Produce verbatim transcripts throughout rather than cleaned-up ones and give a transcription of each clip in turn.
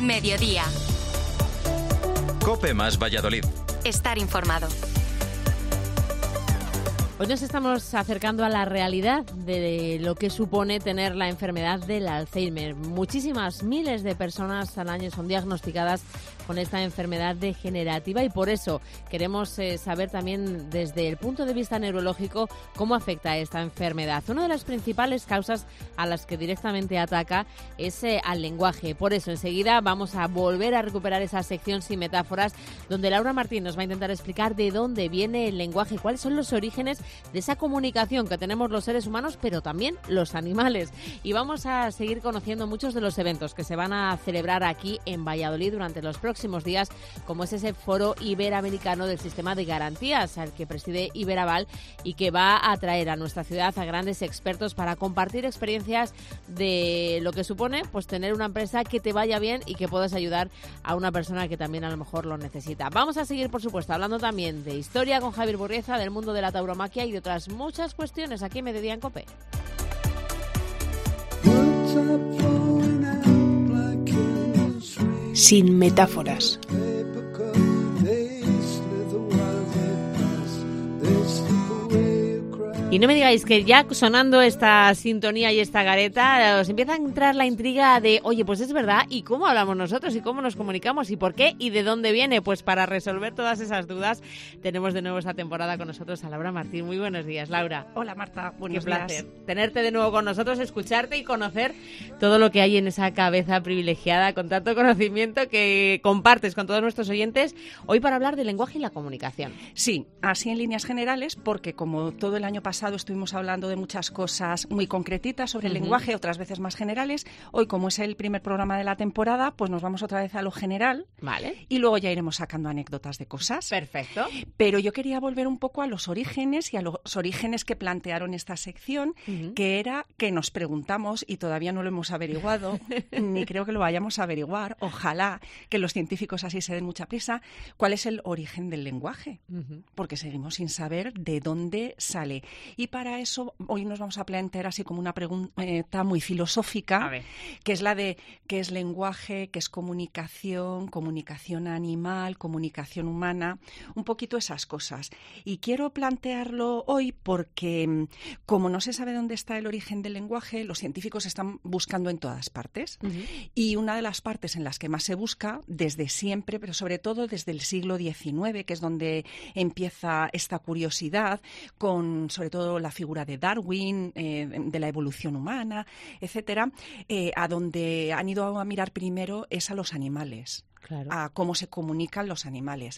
Mediodía. COPE más Valladolid. Estar informado. Hoy nos estamos acercando a la realidad de lo que supone tener la enfermedad del Alzheimer. Muchísimas, miles de personas al año son diagnosticadas con esta enfermedad degenerativa y por eso queremos eh, saber también desde el punto de vista neurológico cómo afecta esta enfermedad. Una de las principales causas a las que directamente ataca es eh, al lenguaje. Por eso enseguida vamos a volver a recuperar esa sección sin metáforas donde Laura Martín nos va a intentar explicar de dónde viene el lenguaje, cuáles son los orígenes de esa comunicación que tenemos los seres humanos, pero también los animales. Y vamos a seguir conociendo muchos de los eventos que se van a celebrar aquí en Valladolid durante los próximos días, como es ese foro iberoamericano del sistema de garantías al que preside Iberaval y que va a traer a nuestra ciudad a grandes expertos para compartir experiencias de lo que supone pues tener una empresa que te vaya bien y que puedas ayudar a una persona que también a lo mejor lo necesita. Vamos a seguir, por supuesto, hablando también de historia con Javier Burrieza, del mundo de la tauromaquia y de otras muchas cuestiones aquí en Mediodía en COPE. Sin metáforas. Y no me digáis que ya sonando esta sintonía y esta gareta os empieza a entrar la intriga de, oye, pues es verdad, ¿y cómo hablamos nosotros? ¿Y cómo nos comunicamos? ¿Y por qué? ¿Y de dónde viene? Pues para resolver todas esas dudas tenemos de nuevo esta temporada con nosotros a Laura Martín. Muy buenos días, Laura. Hola, Marta. Buenos Qué placer días. tenerte de nuevo con nosotros, escucharte y conocer todo lo que hay en esa cabeza privilegiada con tanto conocimiento que compartes con todos nuestros oyentes hoy para hablar del lenguaje y la comunicación. Sí, así en líneas generales, porque como todo el año pasado estuvimos hablando de muchas cosas muy concretitas sobre el uh-huh. lenguaje, otras veces más generales. Hoy, como es el primer programa de la temporada, pues nos vamos otra vez a lo general. Vale. Y luego ya iremos sacando anécdotas de cosas. Perfecto. Pero yo quería volver un poco a los orígenes y a los orígenes que plantearon esta sección, uh-huh. que era que nos preguntamos, y todavía no lo hemos averiguado, ni creo que lo vayamos a averiguar, ojalá que los científicos así se den mucha prisa, cuál es el origen del lenguaje. Uh-huh. Porque seguimos sin saber de dónde sale. Y para eso hoy nos vamos a plantear así como una pregunta muy filosófica, que es la de qué es lenguaje, qué es comunicación, comunicación animal, comunicación humana, un poquito esas cosas. Y quiero plantearlo hoy porque, como no se sabe dónde está el origen del lenguaje, los científicos están buscando en todas partes. Uh-huh. Y una de las partes en las que más se busca, desde siempre, pero sobre todo desde el siglo diecinueve, que es donde empieza esta curiosidad, con sobre todo la figura de Darwin, eh, de la evolución humana, etcétera, eh, a donde han ido a mirar primero es a los animales. Claro. A cómo se comunican los animales.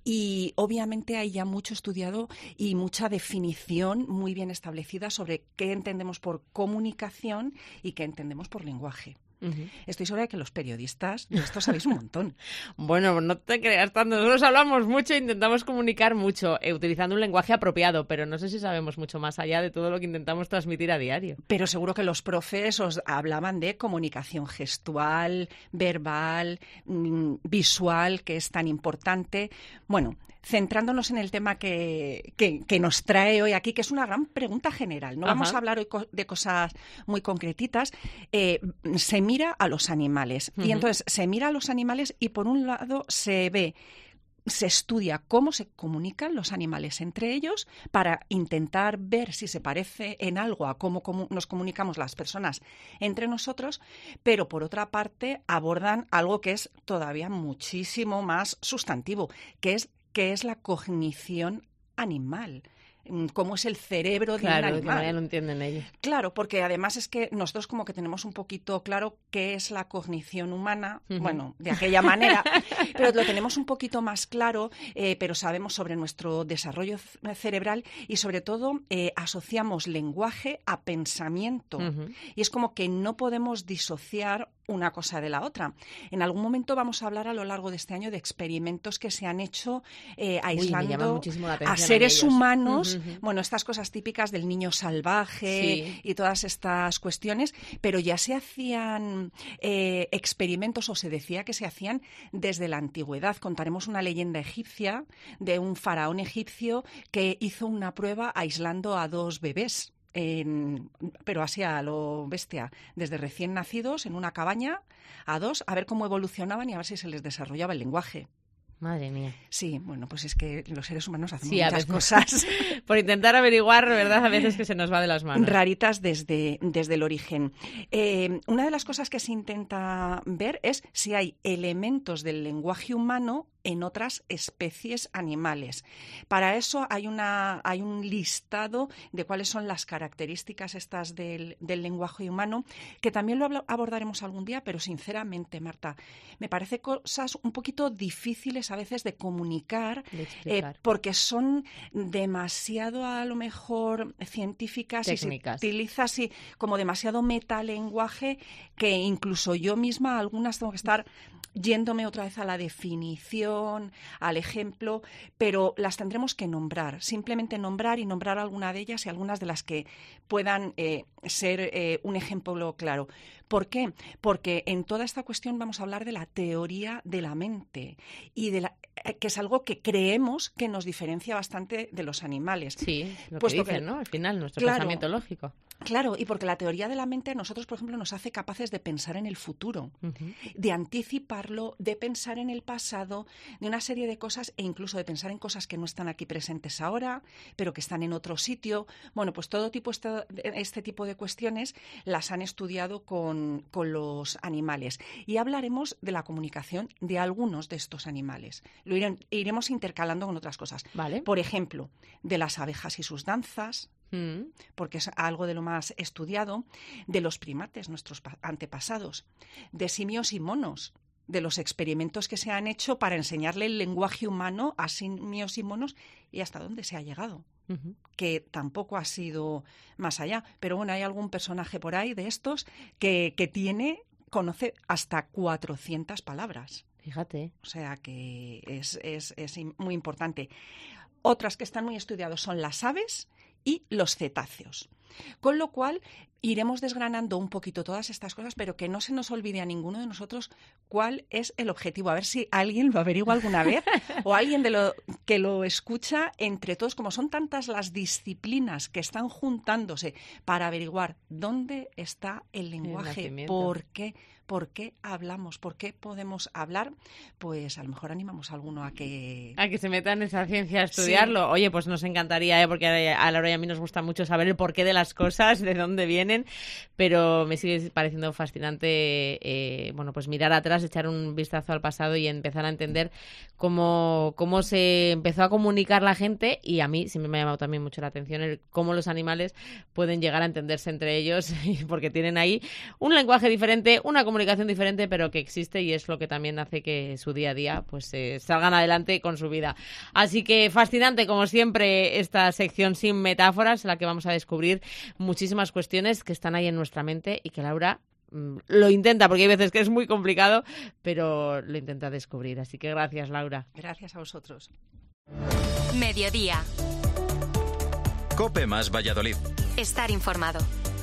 Y obviamente hay ya mucho estudiado y mucha definición muy bien establecida sobre qué entendemos por comunicación y qué entendemos por lenguaje. Uh-huh. Estoy segura de que los periodistas de esto sabéis un montón. Bueno, no te creas tanto. Nosotros hablamos mucho e intentamos comunicar mucho, eh, utilizando un lenguaje apropiado, pero no sé si sabemos mucho más allá de todo lo que intentamos transmitir a diario. Pero seguro que los profes os hablaban de comunicación gestual, verbal, mmm, visual, que es tan importante. Bueno, centrándonos en el tema que, que, que nos trae hoy aquí, que es una gran pregunta general. No Ajá. vamos a hablar hoy co- de cosas muy concretitas. Eh, se mira a los animales. Uh-huh. Y entonces se mira a los animales y por un lado se ve, se estudia cómo se comunican los animales entre ellos para intentar ver si se parece en algo a cómo comu- nos comunicamos las personas entre nosotros, pero por otra parte abordan algo que es todavía muchísimo más sustantivo, que es qué es la cognición animal. Cómo es el cerebro de claro, un animal. Claro, que no entienden ellos. Claro, porque además es que nosotros como que tenemos un poquito claro qué es la cognición humana, uh-huh. bueno, de aquella manera, pero lo tenemos un poquito más claro, eh, pero sabemos sobre nuestro desarrollo cerebral y sobre todo eh, asociamos lenguaje a pensamiento. Uh-huh. Y es como que no podemos disociar una cosa de la otra. En algún momento vamos a hablar a lo largo de este año de experimentos que se han hecho eh, aislando Uy, a seres humanos, uh-huh. bueno, estas cosas típicas del niño salvaje sí. y todas estas cuestiones, pero ya se hacían eh, experimentos o se decía que se hacían desde la antigüedad. Contaremos una leyenda egipcia de un faraón egipcio que hizo una prueba aislando a dos bebés. En, pero así a lo bestia, desde recién nacidos en una cabaña a dos, a ver cómo evolucionaban y a ver si se les desarrollaba el lenguaje. Madre mía. Sí, bueno, pues es que los seres humanos hacemos sí, muchas veces, cosas. Por intentar averiguar, ¿verdad? A veces que se nos va de las manos. Raritas desde, desde el origen. Eh, una de las cosas que se intenta ver es si hay elementos del lenguaje humano en otras especies animales. Para eso hay, una, hay un listado de cuáles son las características estas del, del lenguaje humano, que también lo abordaremos algún día, pero sinceramente, Marta, me parece cosas un poquito difíciles a veces de comunicar, de eh, porque son demasiado, a lo mejor, científicas técnicas. Y se utiliza así como demasiado metalenguaje, que incluso yo misma algunas tengo que estar yéndome otra vez a la definición, al ejemplo, pero las tendremos que nombrar, simplemente nombrar y nombrar alguna de ellas y algunas de las que puedan eh, ser eh, un ejemplo claro. ¿Por qué? Porque en toda esta cuestión vamos a hablar de la teoría de la mente, y de la, que es algo que creemos que nos diferencia bastante de los animales. Sí, lo Puesto que dicen, que, ¿no? Al final, nuestro claro, pensamiento lógico. Claro, y porque la teoría de la mente a nosotros, por ejemplo, nos hace capaces de pensar en el futuro, uh-huh. de anticiparlo, de pensar en el pasado, de una serie de cosas, e incluso de pensar en cosas que no están aquí presentes ahora, pero que están en otro sitio. Bueno, pues todo tipo este, este tipo de cuestiones las han estudiado con, con los animales. Y hablaremos de la comunicación de algunos de estos animales. Lo ire, iremos intercalando con otras cosas. Vale. Por ejemplo, de las abejas y sus danzas, Mm. porque es algo de lo más estudiado, de los primates, nuestros antepasados, de simios y monos, de los experimentos que se han hecho para enseñarle el lenguaje humano a simios y monos, y hasta dónde se ha llegado, uh-huh. que tampoco ha sido más allá. Pero bueno, hay algún personaje por ahí de estos que, que tiene, conoce hasta cuatrocientas palabras. Fíjate. O sea que es, es, es muy importante. Otras que están muy estudiadas son las aves y los cetáceos. Con lo cual, iremos desgranando un poquito todas estas cosas, pero que no se nos olvide a ninguno de nosotros cuál es el objetivo. A ver si alguien lo averigua alguna vez o alguien de lo que lo escucha entre todos. Como son tantas las disciplinas que están juntándose para averiguar dónde está el lenguaje, el por qué, por qué hablamos, por qué podemos hablar, pues a lo mejor animamos a alguno a que... A que se meta en esa ciencia a estudiarlo. Sí. Oye, pues nos encantaría, ¿eh? Porque a Laura y a mí nos gusta mucho saber el porqué de las cosas, de dónde vienen, pero me sigue pareciendo fascinante, eh, bueno, pues mirar atrás, echar un vistazo al pasado y empezar a entender cómo, cómo se empezó a comunicar la gente, y a mí siempre me ha llamado también mucho la atención el cómo los animales pueden llegar a entenderse entre ellos, porque tienen ahí un lenguaje diferente, una comunicación diferente, pero que existe, y es lo que también hace que su día a día pues eh, salgan adelante con su vida. Así que fascinante, como siempre, esta sección sin metáforas, en la que vamos a descubrir muchísimas cuestiones que están ahí en nuestra mente y que Laura mmm, lo intenta, porque hay veces que es muy complicado, pero lo intenta descubrir. Así que gracias, Laura. Gracias a vosotros. Mediodía. COPE más Valladolid. Estar informado.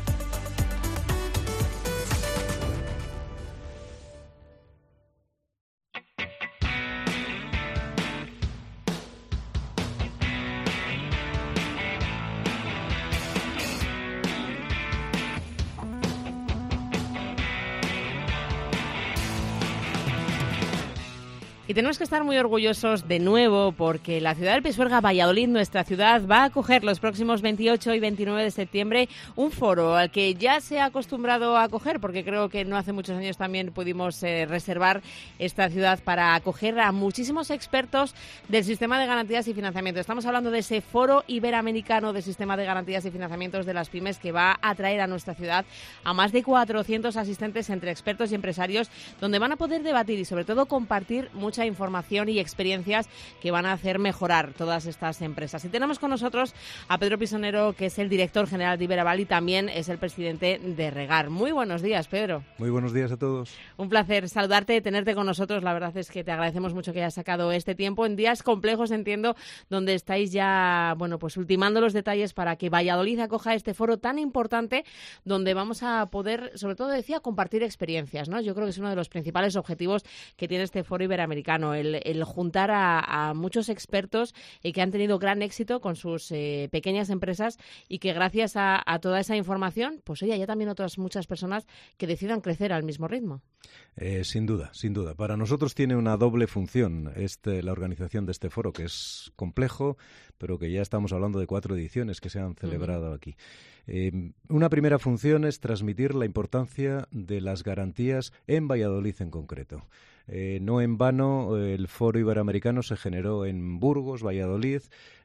Y tenemos que estar muy orgullosos de nuevo, porque la ciudad del Pisuerga, Valladolid, nuestra ciudad, va a acoger los próximos veintiocho y veintinueve de septiembre un foro al que ya se ha acostumbrado a acoger, porque creo que no hace muchos años también pudimos eh, reservar esta ciudad para acoger a muchísimos expertos del sistema de garantías y financiamiento. Estamos hablando de ese foro iberoamericano de sistema de garantías y financiamientos de las pymes, que va a traer a nuestra ciudad a más de cuatrocientos asistentes entre expertos y empresarios, donde van a poder debatir y sobre todo compartir mucha información y experiencias que van a hacer mejorar todas estas empresas. Y tenemos con nosotros a Pedro Pisonero, que es el director general de Iberaval y también es el presidente de Regar. Muy buenos días, Pedro. Muy buenos días a todos. Un placer saludarte, tenerte con nosotros. La verdad es que te agradecemos mucho que hayas sacado este tiempo en días complejos, entiendo, donde estáis ya, bueno, pues ultimando los detalles para que Valladolid acoja este foro tan importante, donde vamos a poder, sobre todo decía, compartir experiencias, ¿no? Yo creo que es uno de los principales objetivos que tiene este foro iberoamericano. americano, el, el juntar a, a muchos expertos eh, que han tenido gran éxito con sus eh, pequeñas empresas y que gracias a, a toda esa información, pues oye, hay también otras muchas personas que decidan crecer al mismo ritmo. Eh, sin duda, sin duda. Para nosotros tiene una doble función este, la organización de este foro, que es complejo, pero que ya estamos hablando de cuatro ediciones que se han celebrado uh-huh. aquí. Eh, una primera función es transmitir la importancia de las garantías en Valladolid en concreto. Eh, no en vano, el Foro Iberoamericano se generó en Burgos, Valladolid,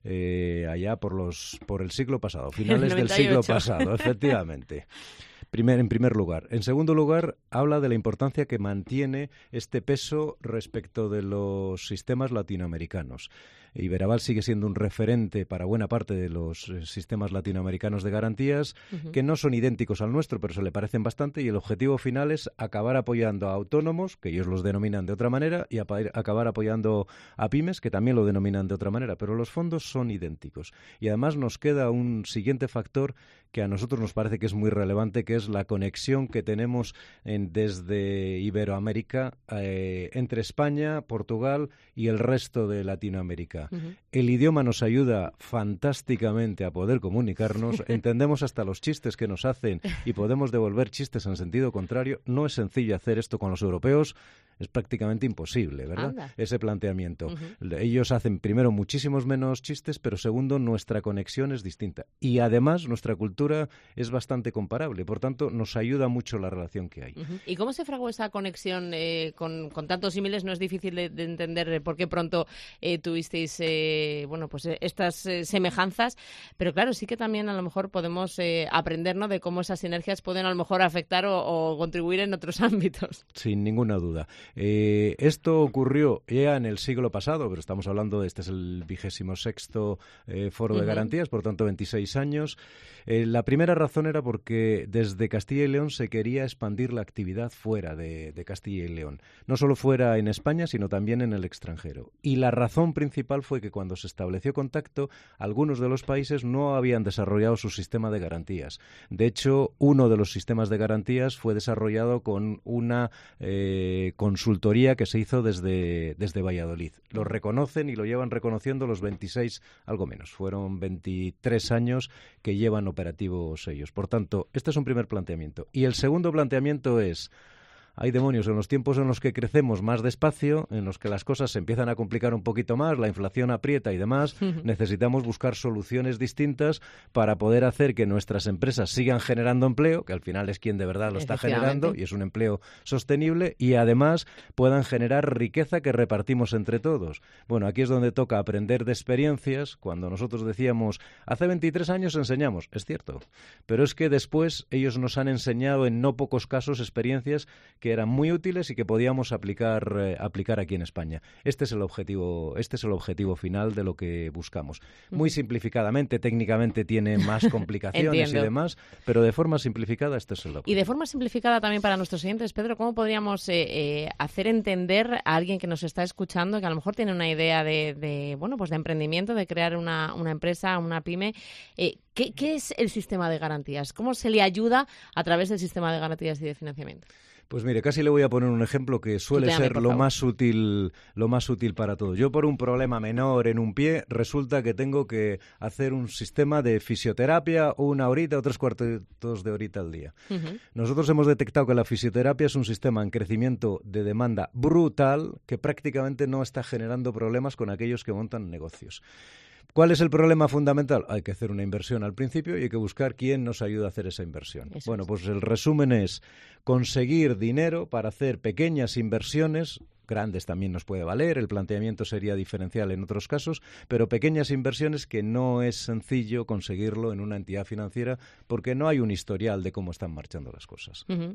eh, allá por los por el siglo pasado, finales del siglo pasado, efectivamente. Primer, en primer lugar. En segundo lugar, habla de la importancia que mantiene este peso respecto de los sistemas latinoamericanos. Iberaval sigue siendo un referente para buena parte de los eh, sistemas latinoamericanos de garantías, uh-huh. que no son idénticos al nuestro, pero se le parecen bastante, y el objetivo final es acabar apoyando a autónomos, que ellos los denominan de otra manera, y ap- acabar apoyando a pymes, que también lo denominan de otra manera, pero los fondos son idénticos. Y además nos queda un siguiente factor que a nosotros nos parece que es muy relevante, que es la conexión que tenemos en, desde Iberoamérica eh, entre España, Portugal y el resto de Latinoamérica. Uh-huh. El idioma nos ayuda fantásticamente a poder comunicarnos, entendemos hasta los chistes que nos hacen y podemos devolver chistes en sentido contrario. No es sencillo hacer esto con los europeos, es prácticamente imposible, ¿verdad? Anda. Ese planteamiento. Uh-huh. Ellos hacen, primero, muchísimos menos chistes, pero segundo, nuestra conexión es distinta. Y además, nuestra cultura es bastante comparable. Por tanto, nos ayuda mucho la relación que hay. Uh-huh. ¿Y cómo se fraguó esa conexión eh, con, con tantos símiles? No es difícil de, de entender por qué pronto eh, tuvisteis eh, bueno, pues eh, estas eh, semejanzas, pero claro, sí que también a lo mejor podemos eh, aprender, ¿no?, de cómo esas sinergias pueden a lo mejor afectar o, o contribuir en otros ámbitos. Sin ninguna duda. Eh, esto ocurrió ya en el siglo pasado, pero estamos hablando de este es el vigésimo sexto eh, foro uh-huh. de garantías, por tanto veintiséis años. Eh, la primera razón era porque desde Castilla y León se quería expandir la actividad fuera de, de Castilla y León, no solo fuera en España, sino también en el extranjero. Y la razón principal fue que cuando se estableció contacto, algunos de los países no habían desarrollado su sistema de garantías. De hecho, uno de los sistemas de garantías fue desarrollado con una eh, consultoría que se hizo desde, desde Valladolid. Lo reconocen y lo llevan reconociendo los veintiséis, algo menos. Fueron veintitrés años que llevan operativos ellos. Por tanto, este es un primer planteamiento. Y el segundo planteamiento es: hay demonios, en los tiempos en los que crecemos más despacio, en los que las cosas se empiezan a complicar un poquito más, la inflación aprieta y demás, necesitamos buscar soluciones distintas para poder hacer que nuestras empresas sigan generando empleo, que al final es quien de verdad lo está generando y es un empleo sostenible, y además puedan generar riqueza que repartimos entre todos. Bueno, aquí es donde toca aprender de experiencias. Cuando nosotros decíamos, hace veintitrés años enseñamos, es cierto, pero es que después ellos nos han enseñado en no pocos casos experiencias que eran muy útiles y que podíamos aplicar eh, aplicar aquí en España. Este es el objetivo, este es el objetivo final de lo que buscamos. Muy simplificadamente, técnicamente tiene más complicaciones y demás, pero de forma simplificada este es el objetivo. Y de forma simplificada también para nuestros oyentes, Pedro, ¿cómo podríamos eh, eh, hacer entender a alguien que nos está escuchando, que a lo mejor tiene una idea de, de bueno, pues de emprendimiento, de crear una, una empresa, una pyme, eh, ¿qué, qué es el sistema de garantías? ¿Cómo se le ayuda a través del sistema de garantías y de financiamiento? Pues mire, casi le voy a poner un ejemplo que suele Tuteame, ser por lo favor. más útil, lo más útil para todos. Yo, por un problema menor en un pie, resulta que tengo que hacer un sistema de fisioterapia una horita o tres cuartos de horita al día. Uh-huh. Nosotros hemos detectado que la fisioterapia es un sistema en crecimiento de demanda brutal que prácticamente no está generando problemas con aquellos que montan negocios. ¿Cuál es el problema fundamental? Hay que hacer una inversión al principio y hay que buscar quién nos ayuda a hacer esa inversión. Eso bueno, es. Pues el resumen es conseguir dinero para hacer pequeñas inversiones, grandes también nos puede valer, el planteamiento sería diferencial en otros casos, pero pequeñas inversiones que no es sencillo conseguirlo en una entidad financiera porque no hay un historial de cómo están marchando las cosas. Uh-huh.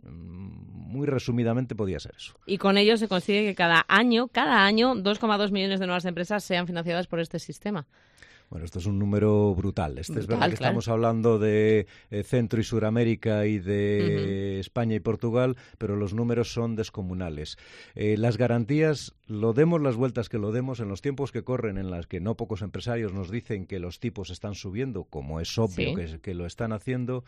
Muy resumidamente podría ser eso. Y con ello se consigue que cada año, cada año, dos coma dos millones de nuevas empresas sean financiadas por este sistema. Bueno, esto es un número brutal. Este brutal, es verdad que claro. Estamos hablando de eh, Centro y Suramérica y de uh-huh. España y Portugal, pero los números son descomunales. Eh, las garantías, lo demos las vueltas que lo demos, en los tiempos que corren, en las que no pocos empresarios nos dicen que los tipos están subiendo, como es obvio ¿Sí? que, que lo están haciendo,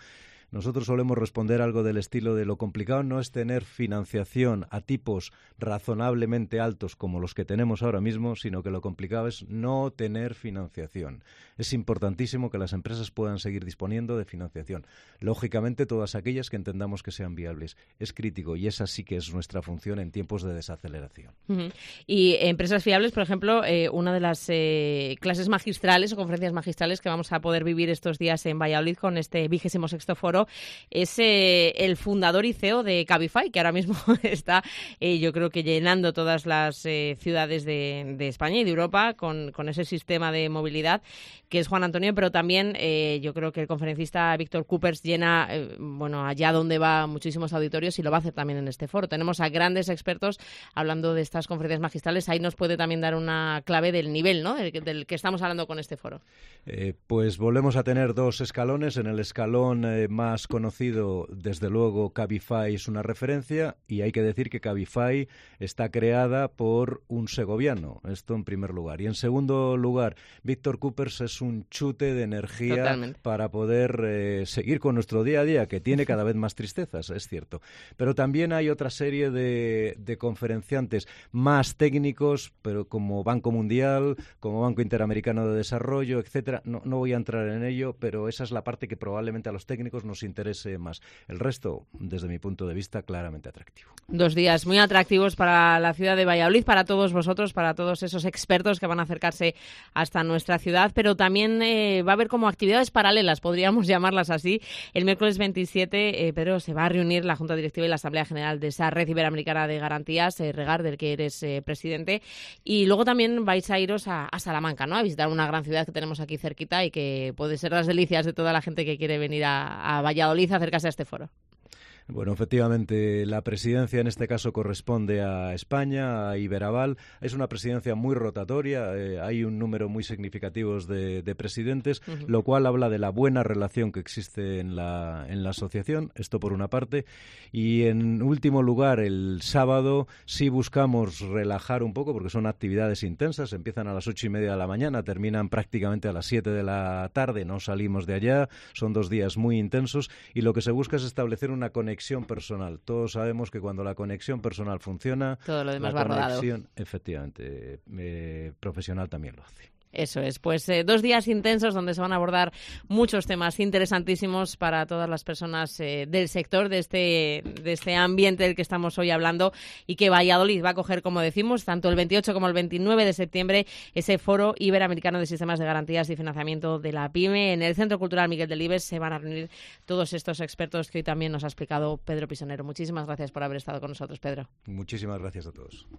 nosotros solemos responder algo del estilo de lo complicado no es tener financiación a tipos razonablemente altos como los que tenemos ahora mismo, sino que lo complicado es no tener financiación. Es importantísimo que las empresas puedan seguir disponiendo de financiación. Lógicamente, todas aquellas que entendamos que sean viables. Es crítico y esa sí que es nuestra función en tiempos de desaceleración. Uh-huh. Y empresas fiables, por ejemplo, eh, una de las eh, clases magistrales o conferencias magistrales que vamos a poder vivir estos días en Valladolid con este vigésimo sexto foro es eh, el fundador y C E O de Cabify, que ahora mismo está, eh, yo creo que llenando todas las eh, ciudades de, de España y de Europa con, con ese sistema de movilidad, que es Juan Antonio, pero también eh, yo creo que el conferencista Víctor Coopers llena, eh, bueno, allá donde va muchísimos auditorios y lo va a hacer también en este foro. Tenemos a grandes expertos hablando de estas conferencias magistrales. Ahí nos puede también dar una clave del nivel, ¿no?, del, del que estamos hablando con este foro. Eh, pues volvemos a tener dos escalones. En el escalón eh, más conocido, desde luego, Cabify es una referencia, y hay que decir que Cabify está creada por un segoviano, esto en primer lugar. Y en segundo lugar, Víctor Coopers es un chute de energía Totalmente. Para poder eh, seguir con nuestro día a día, que tiene cada vez más tristezas, es cierto. Pero también hay otra serie de, de conferenciantes más técnicos, pero como Banco Mundial, como Banco Interamericano de Desarrollo, etcétera. No, no voy a entrar en ello, pero esa es la parte que probablemente a los técnicos nos interese más. El resto, desde mi punto de vista, claramente atractivo. Dos días muy atractivos para la ciudad de Valladolid, para todos vosotros, para todos esos expertos que van a acercarse hasta nuestra ciudad, pero también eh, va a haber como actividades paralelas, podríamos llamarlas así. El miércoles veintisiete, eh, Pedro, se va a reunir la Junta Directiva y la Asamblea General de esa Red Iberoamericana de Garantías, eh, Regar, del que eres eh, presidente, y luego también vais a iros a, a Salamanca, ¿no?, a visitar una gran ciudad que tenemos aquí cerquita y que puede ser las delicias de toda la gente que quiere venir a, a Valladolid a acercarse a este foro. Bueno, efectivamente, la presidencia en este caso corresponde a España, a Iberaval. Es una presidencia muy rotatoria, eh, hay un número muy significativo de, de presidentes, uh-huh. lo cual habla de la buena relación que existe en la, en la asociación, esto por una parte. Y en último lugar, el sábado sí buscamos relajar un poco, porque son actividades intensas, empiezan a las ocho y media de la mañana, terminan prácticamente a las siete de la tarde, no salimos de allá, son dos días muy intensos, y lo que se busca es establecer una conexión personal. Todos sabemos que cuando la conexión personal funciona, todo lo demás la va conexión, rodado. Efectivamente, eh, profesional también lo hace. Eso es, pues eh, dos días intensos donde se van a abordar muchos temas interesantísimos para todas las personas eh, del sector, de este, de este ambiente del que estamos hoy hablando, y que Valladolid va a coger, como decimos, tanto el veintiocho como el veintinueve de septiembre, ese Foro Iberoamericano de Sistemas de Garantías y Financiamiento de la PYME. En el Centro Cultural Miguel Delibes se van a reunir todos estos expertos que hoy también nos ha explicado Pedro Pisonero. Muchísimas gracias por haber estado con nosotros, Pedro. Muchísimas gracias a todos.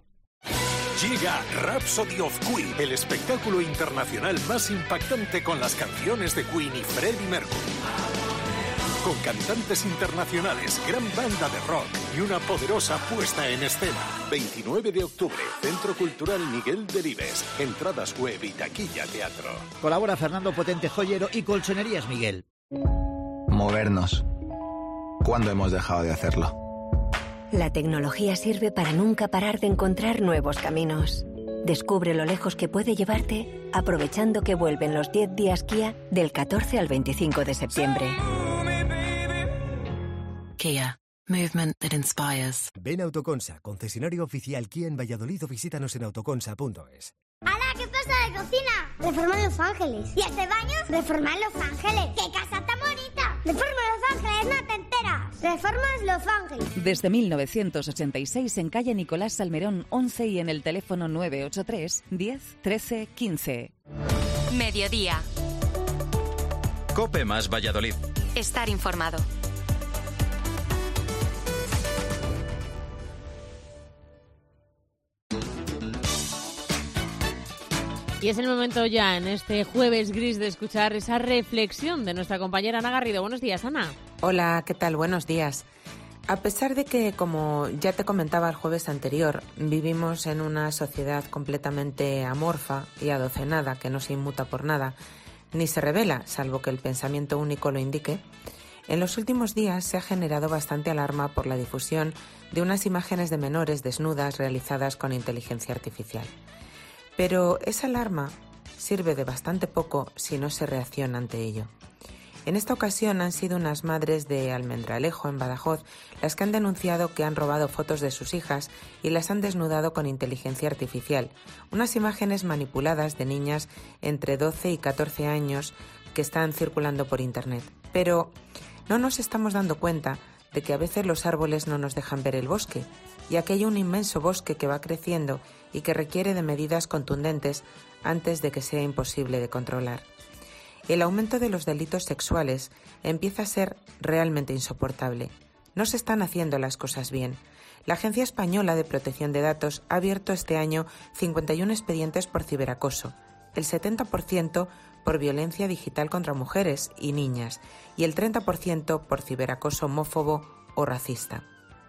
Llega Rhapsody of Queen, el espectáculo internacional más impactante con las canciones de Queen y Freddie Mercury. Con cantantes internacionales, gran banda de rock y una poderosa puesta en escena. veintinueve de octubre, Centro Cultural Miguel Delibes. Entradas web y taquilla teatro. Colabora Fernando Potente Joyero y Colchonerías Miguel. Movernos. ¿Cuándo hemos dejado de hacerlo? La tecnología sirve para nunca parar de encontrar nuevos caminos. Descubre lo lejos que puede llevarte aprovechando que vuelven los diez días Kia del catorce al veinticinco de septiembre. Kia. Movement that inspires. Ven a Autoconsa, concesionario oficial Kia en Valladolid, o visítanos en autoconsa punto es. ¡Hala! ¿Qué pasa de cocina? Reforma Los Ángeles. ¿Y este baño? Reforma Los Ángeles. ¡Qué casa tan bonita! Reforma Los Ángeles, no te enteras. Reformas Los Ángeles. Desde mil novecientos ochenta y seis en calle Nicolás Salmerón once y en el teléfono nueve ocho tres, diez, trece, quince. Mediodía. COPE más Valladolid. Estar informado. Y es el momento ya, en este jueves gris, de escuchar esa reflexión de nuestra compañera Ana Garrido. Buenos días, Ana. Hola, ¿qué tal? Buenos días. A pesar de que, como ya te comentaba el jueves anterior, vivimos en una sociedad completamente amorfa y adocenada, que no se inmuta por nada, ni se revela, salvo que el pensamiento único lo indique, en los últimos días se ha generado bastante alarma por la difusión de unas imágenes de menores desnudas realizadas con inteligencia artificial. Pero esa alarma sirve de bastante poco si no se reacciona ante ello. En esta ocasión han sido unas madres de Almendralejo, en Badajoz, las que han denunciado que han robado fotos de sus hijas y las han desnudado con inteligencia artificial. Unas imágenes manipuladas de niñas entre doce y catorce años que están circulando por Internet. Pero no nos estamos dando cuenta de que a veces los árboles no nos dejan ver el bosque, ya que hay un inmenso bosque que va creciendo y que requiere de medidas contundentes antes de que sea imposible de controlar. El aumento de los delitos sexuales empieza a ser realmente insoportable. No se están haciendo las cosas bien. La Agencia Española de Protección de Datos ha abierto este año cincuenta y uno expedientes por ciberacoso, el setenta por ciento por violencia digital contra mujeres y niñas y el treinta por ciento por ciberacoso homófobo o racista.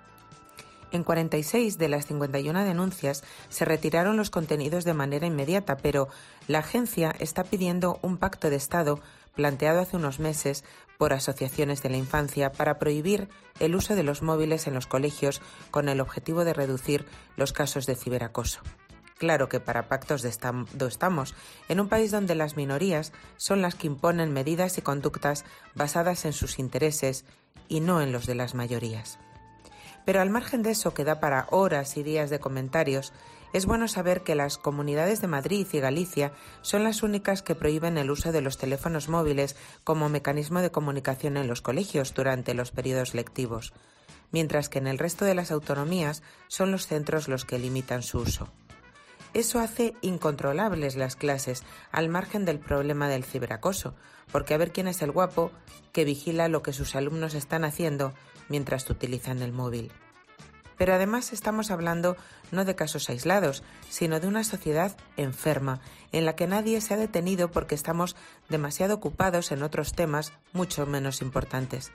En cuarenta y seis de las cincuenta y una denuncias se retiraron los contenidos de manera inmediata, pero la agencia está pidiendo un pacto de Estado planteado hace unos meses por asociaciones de la infancia para prohibir el uso de los móviles en los colegios con el objetivo de reducir los casos de ciberacoso. Claro que para pactos de Estado estamos, en un país donde las minorías son las que imponen medidas y conductas basadas en sus intereses y no en los de las mayorías. Pero al margen de eso, que da para horas y días de comentarios, es bueno saber que las comunidades de Madrid y Galicia son las únicas que prohíben el uso de los teléfonos móviles como mecanismo de comunicación en los colegios durante los periodos lectivos, mientras que en el resto de las autonomías son los centros los que limitan su uso. Eso hace incontrolables las clases, al margen del problema del ciberacoso, porque a ver quién es el guapo que vigila lo que sus alumnos están haciendo mientras utilizan el móvil. Pero además estamos hablando no de casos aislados, sino de una sociedad enferma, en la que nadie se ha detenido porque estamos demasiado ocupados en otros temas mucho menos importantes.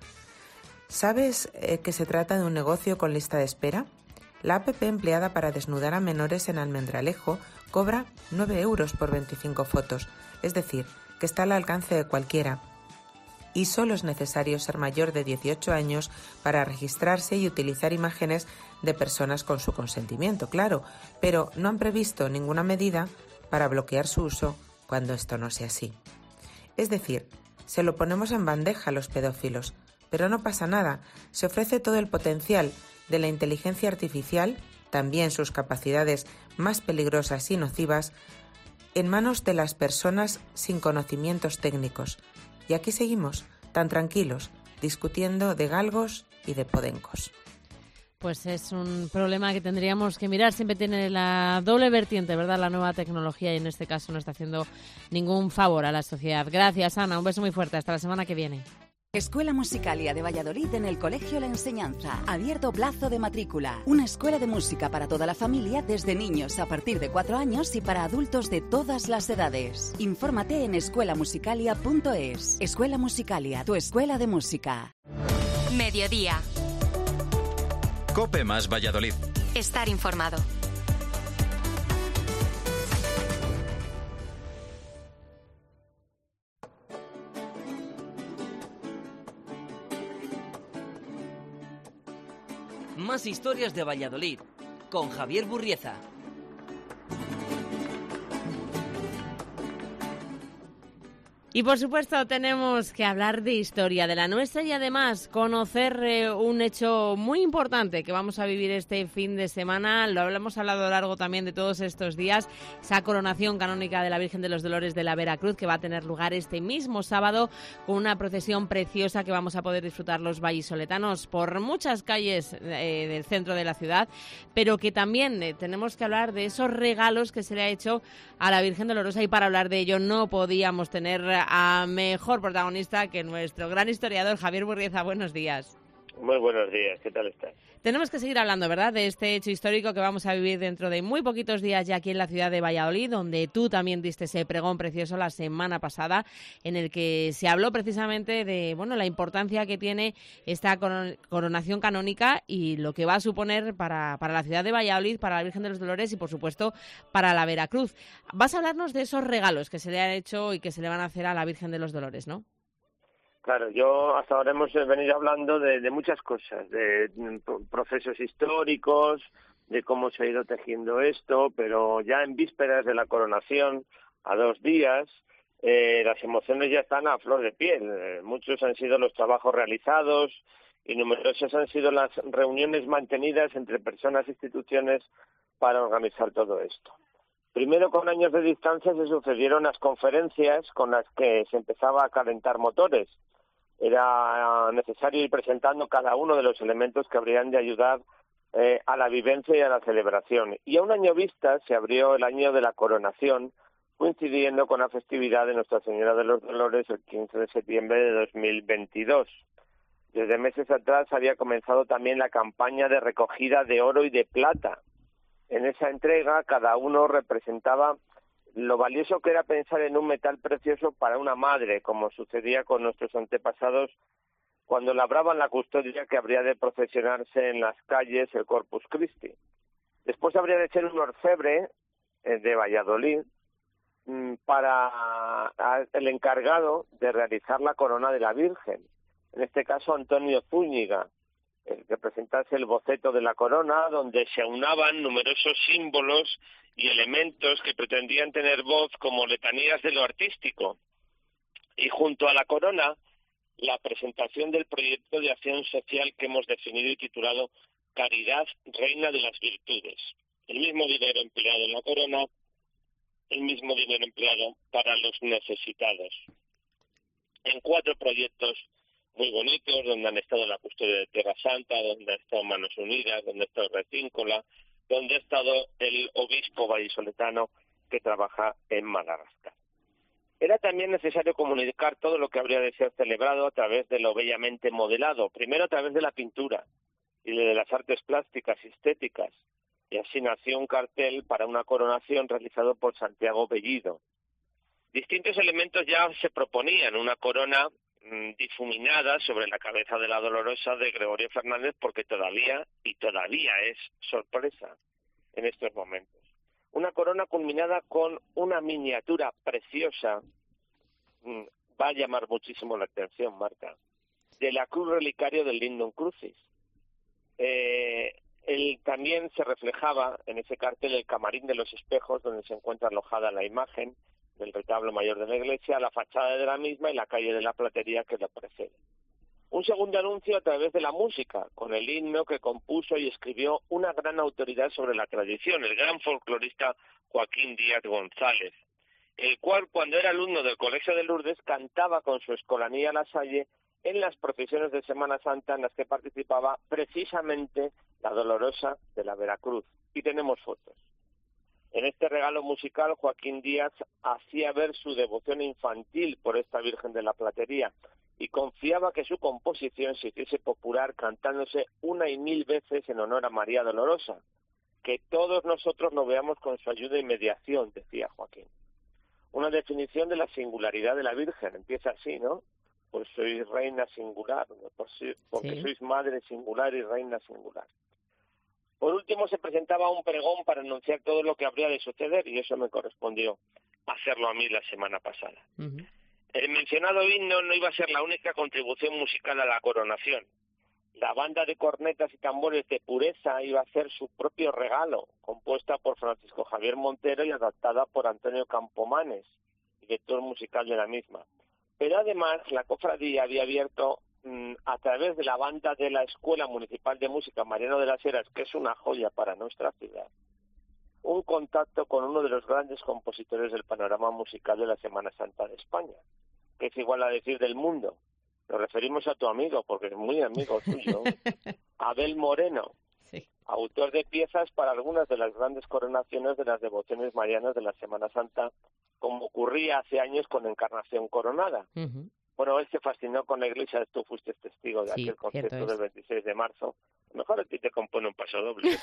¿Sabes eh, que se trata de un negocio con lista de espera? La app empleada para desnudar a menores en Almendralejo cobra nueve euros por veinticinco fotos, es decir, que está al alcance de cualquiera. Y solo es necesario ser mayor de dieciocho años para registrarse y utilizar imágenes de personas con su consentimiento, claro, pero no han previsto ninguna medida para bloquear su uso cuando esto no sea así. Es decir, se lo ponemos en bandeja a los pedófilos, pero no pasa nada, se ofrece todo el potencial de la inteligencia artificial, también sus capacidades más peligrosas y nocivas, en manos de las personas sin conocimientos técnicos. Y aquí seguimos, tan tranquilos, discutiendo de galgos y de podencos. Pues es un problema que tendríamos que mirar. Siempre tiene la doble vertiente, ¿verdad? La nueva tecnología, y en este caso no está haciendo ningún favor a la sociedad. Gracias, Ana. Un beso muy fuerte. Hasta la semana que viene. Escuela Musicalia de Valladolid en el Colegio La Enseñanza. Abierto plazo de matrícula. Una escuela de música para toda la familia, desde niños a partir de cuatro años y para adultos de todas las edades. Infórmate en escuela musicalia punto es. Escuela Musicalia, tu escuela de música. Mediodía. COPE más Valladolid. Estar informado. Más historias de Valladolid, con Javier Burrieza. Y por supuesto tenemos que hablar de historia, de la nuestra, y además conocer eh, un hecho muy importante que vamos a vivir este fin de semana. Lo hemos hablado a lo largo también de todos estos días, esa coronación canónica de la Virgen de los Dolores de la Veracruz, que va a tener lugar este mismo sábado con una procesión preciosa que vamos a poder disfrutar los vallisoletanos por muchas calles eh, del centro de la ciudad, pero que también eh, tenemos que hablar de esos regalos que se le ha hecho a la Virgen Dolorosa, y para hablar de ello no podíamos tener a mejor protagonista que nuestro gran historiador Javier Burrieza. Buenos días. Muy buenos días, ¿qué tal estás? Tenemos que seguir hablando, ¿verdad?, de este hecho histórico que vamos a vivir dentro de muy poquitos días ya aquí en la ciudad de Valladolid, donde tú también diste ese pregón precioso la semana pasada, en el que se habló precisamente de, bueno, la importancia que tiene esta coronación canónica y lo que va a suponer para, para la ciudad de Valladolid, para la Virgen de los Dolores y, por supuesto, para la Veracruz. Vas a hablarnos de esos regalos que se le han hecho y que se le van a hacer a la Virgen de los Dolores, ¿no? Claro, yo hasta ahora hemos venido hablando de, de muchas cosas, de procesos históricos, de cómo se ha ido tejiendo esto, pero ya en vísperas de la coronación, a dos días, eh, las emociones ya están a flor de piel. Eh, muchos han sido los trabajos realizados y numerosas han sido las reuniones mantenidas entre personas e instituciones para organizar todo esto. Primero, con años de distancia, se sucedieron las conferencias con las que se empezaba a calentar motores. Era necesario ir presentando cada uno de los elementos que habrían de ayudar eh, a la vivencia y a la celebración. Y a un año vista se abrió el año de la coronación, coincidiendo con la festividad de Nuestra Señora de los Dolores el quince de septiembre de dos mil veintidós. Desde meses atrás había comenzado también la campaña de recogida de oro y de plata. En esa entrega cada uno representaba lo valioso que era pensar en un metal precioso para una madre, como sucedía con nuestros antepasados cuando labraban la custodia que habría de procesionarse en las calles el Corpus Christi. Después habría de ser un orfebre eh, de Valladolid mm, para a, el encargado de realizar la corona de la Virgen. En este caso Antonio Zúñiga, el que presentase el boceto de la corona, donde se aunaban numerosos símbolos y elementos que pretendían tener voz como letanías de lo artístico. Y junto a la corona, la presentación del proyecto de acción social que hemos definido y titulado Caridad, Reina de las Virtudes. El mismo dinero empleado en la corona, el mismo dinero empleado para los necesitados. En cuatro proyectos muy bonitos, donde han estado la custodia de Tierra Santa, donde ha estado Manos Unidas, donde ha estado Recíncola, donde ha estado el obispo vallisoletano que trabaja en Madagascar. Era también necesario comunicar todo lo que habría de ser celebrado a través de lo bellamente modelado, primero a través de la pintura y de las artes plásticas y estéticas, y así nació un cartel para una coronación realizado por Santiago Bellido. Distintos elementos ya se proponían, una corona difuminada sobre la cabeza de la Dolorosa de Gregorio Fernández, porque todavía, y todavía es sorpresa en estos momentos. Una corona culminada con una miniatura preciosa, va a llamar muchísimo la atención, Marta, de la cruz relicario del Lindum Crucis. Eh, él también se reflejaba en ese cartel el camarín de los espejos, donde se encuentra alojada la imagen del retablo mayor de la iglesia, la fachada de la misma y la calle de la Platería que lo precede. Un segundo anuncio a través de la música, con el himno que compuso y escribió una gran autoridad sobre la tradición, el gran folclorista Joaquín Díaz González, el cual, cuando era alumno del Colegio de Lourdes, cantaba con su escolanía La Salle en las procesiones de Semana Santa en las que participaba precisamente la Dolorosa de la Veracruz. Y tenemos fotos. En este regalo musical, Joaquín Díaz hacía ver su devoción infantil por esta Virgen de la Platería y confiaba que su composición se hiciese popular cantándose una y mil veces en honor a María Dolorosa. Que todos nosotros lo veamos con su ayuda y mediación, decía Joaquín. Una definición de la singularidad de la Virgen. Empieza así, ¿no? Pues sois reina singular, porque sí. Sois madre singular y reina singular. Por último, se presentaba un pregón para anunciar todo lo que habría de suceder, y eso me correspondió hacerlo a mí la semana pasada. Uh-huh. El mencionado himno no iba a ser la única contribución musical a la coronación. La banda de cornetas y tambores de Pureza iba a hacer su propio regalo, compuesta por Francisco Javier Montero y adaptada por Antonio Campomanes, director musical de la misma. Pero además, la cofradía había abierto a través de la banda de la Escuela Municipal de Música Mariano de las Heras, que es una joya para nuestra ciudad, un contacto con uno de los grandes compositores del panorama musical de la Semana Santa de España, que es igual a decir del mundo. Nos referimos a tu amigo, porque es muy amigo tuyo, Abel Moreno, sí. Autor de piezas para algunas de las grandes coronaciones de las devociones marianas de la Semana Santa, como ocurría hace años con Encarnación Coronada. Uh-huh. Bueno, él se fascinó con la iglesia, tú fuiste testigo de sí, aquel concierto del veintiséis de marzo. Mejor a ti te compone un paso doble.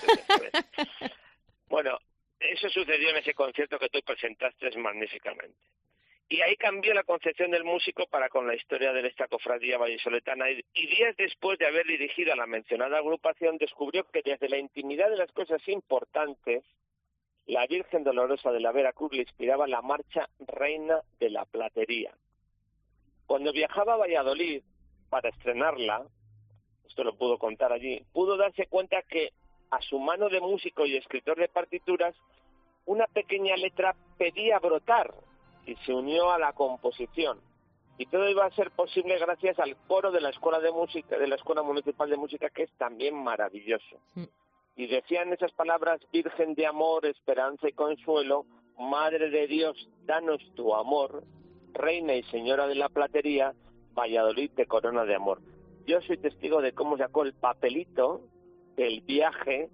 Bueno, eso sucedió en ese concierto que tú presentaste magníficamente. Y ahí cambió la concepción del músico para con la historia de esta cofradía vallisoletana. Y, y días después de haber dirigido a la mencionada agrupación, descubrió que desde la intimidad de las cosas importantes, la Virgen Dolorosa de la Veracruz le inspiraba la marcha Reina de la Platería. Cuando viajaba a Valladolid para estrenarla, esto lo pudo contar allí, pudo darse cuenta que a su mano de músico y escritor de partituras, una pequeña letra pedía brotar, y se unió a la composición. Y todo iba a ser posible gracias al coro de la Escuela de Música, de la Escuela Municipal de Música, que es también maravilloso. Mm. Y decían esas palabras: Virgen de amor, esperanza y consuelo, Madre de Dios, danos tu amor, Reina y Señora de la Platería, Valladolid te corona de amor. Yo soy testigo de cómo sacó el papelito del viaje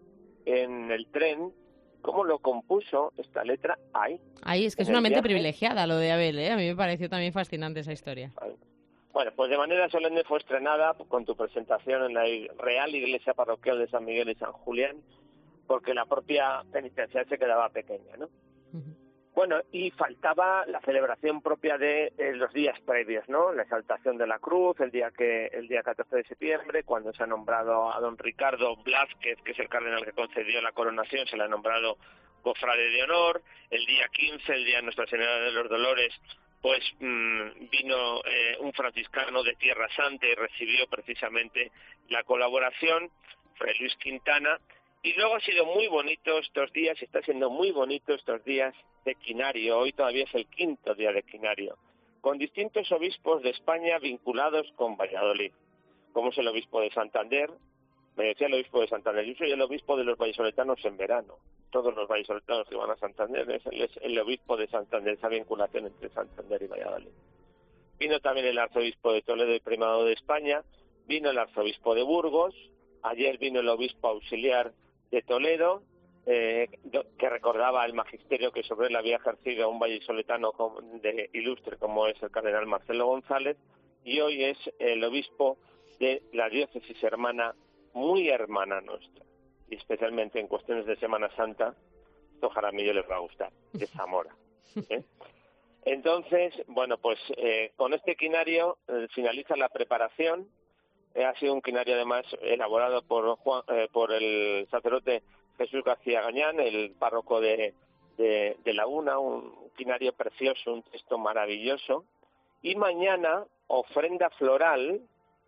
en el tren, cómo lo compuso esta letra ahí. Ahí, es que es una mente privilegiada lo de Abel, ¿eh? A mí me pareció también fascinante esa historia. Bueno, pues de manera solemne fue estrenada con tu presentación en la Real Iglesia Parroquial de San Miguel y San Julián, porque la propia penitencial se quedaba pequeña, ¿no? Uh-huh. Bueno, y faltaba la celebración propia de eh, los días previos, ¿no? La exaltación de la cruz, el día que el día catorce de septiembre, cuando se ha nombrado a don Ricardo Blázquez, que es el cardenal que concedió la coronación, se le ha nombrado cofrade de honor. El día quince, el día de Nuestra Señora de los Dolores, pues mmm, vino eh, un franciscano de Tierra Santa y recibió precisamente la colaboración, Fray Luis Quintana. Y luego ha sido muy bonito estos días, está siendo muy bonito estos días de Quinario. Hoy todavía es el quinto día de Quinario, con distintos obispos de España vinculados con Valladolid, como es el obispo de Santander. Me decía el obispo de Santander: yo soy el obispo de los vallisoletanos en verano. Todos los vallisoletanos que van a Santander es el, es el obispo de Santander, esa vinculación entre Santander y Valladolid. Vino también el arzobispo de Toledo y Primado de España, vino el arzobispo de Burgos, ayer vino el obispo auxiliar de Toledo, eh, que recordaba el magisterio que sobre él había ejercido un vallisoletano de ilustre como es el cardenal Marcelo González, y hoy es el obispo de la diócesis hermana, muy hermana nuestra, y especialmente en cuestiones de Semana Santa, esto Jaramillo les va a gustar, de Zamora. ¿eh? Entonces, bueno, pues eh, con este quinario eh, finaliza la preparación. Eh, ha sido un quinario además elaborado por Juan, eh, por el sacerdote Jesús García Gañán, el párroco de, de, de Laguna, un quinario precioso, un texto maravilloso. Y mañana, ofrenda floral,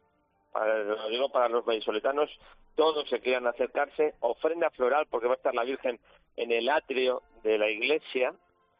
para, lo digo para los vallisoletanos, todos se quieran acercarse, ofrenda floral, porque va a estar la Virgen en el atrio de la iglesia,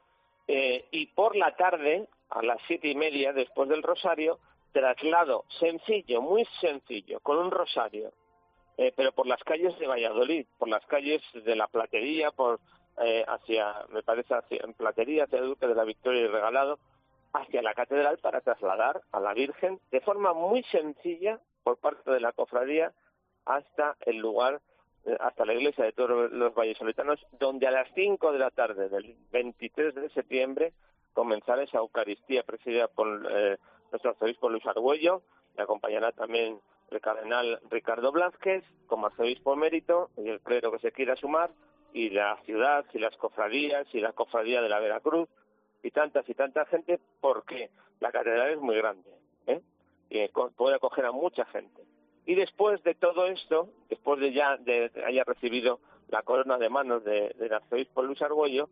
eh, y por la tarde, a las siete y media, después del rosario, traslado sencillo, muy sencillo, con un rosario, eh, pero por las calles de Valladolid, por las calles de la Platería, por eh, hacia, me parece, hacia en Platería, hacia el Duque de la Victoria y Regalado, hacia la catedral, para trasladar a la Virgen de forma muy sencilla por parte de la cofradía hasta el lugar, eh, hasta la iglesia de todos los vallisoletanos, donde a las cinco de la tarde del veintitrés de septiembre comenzará esa Eucaristía presidida por eh, nuestro arzobispo Luis Argüello. Le acompañará también el cardenal Ricardo Blázquez como arzobispo emérito y el clero que se quiera sumar, y la ciudad y las cofradías y la cofradía de la Veracruz y tantas y tanta gente, porque la catedral es muy grande, ¿eh? y puede acoger a mucha gente. Y después de todo esto, después de ya de haya recibido la corona de manos de, del arzobispo Luis Argüello,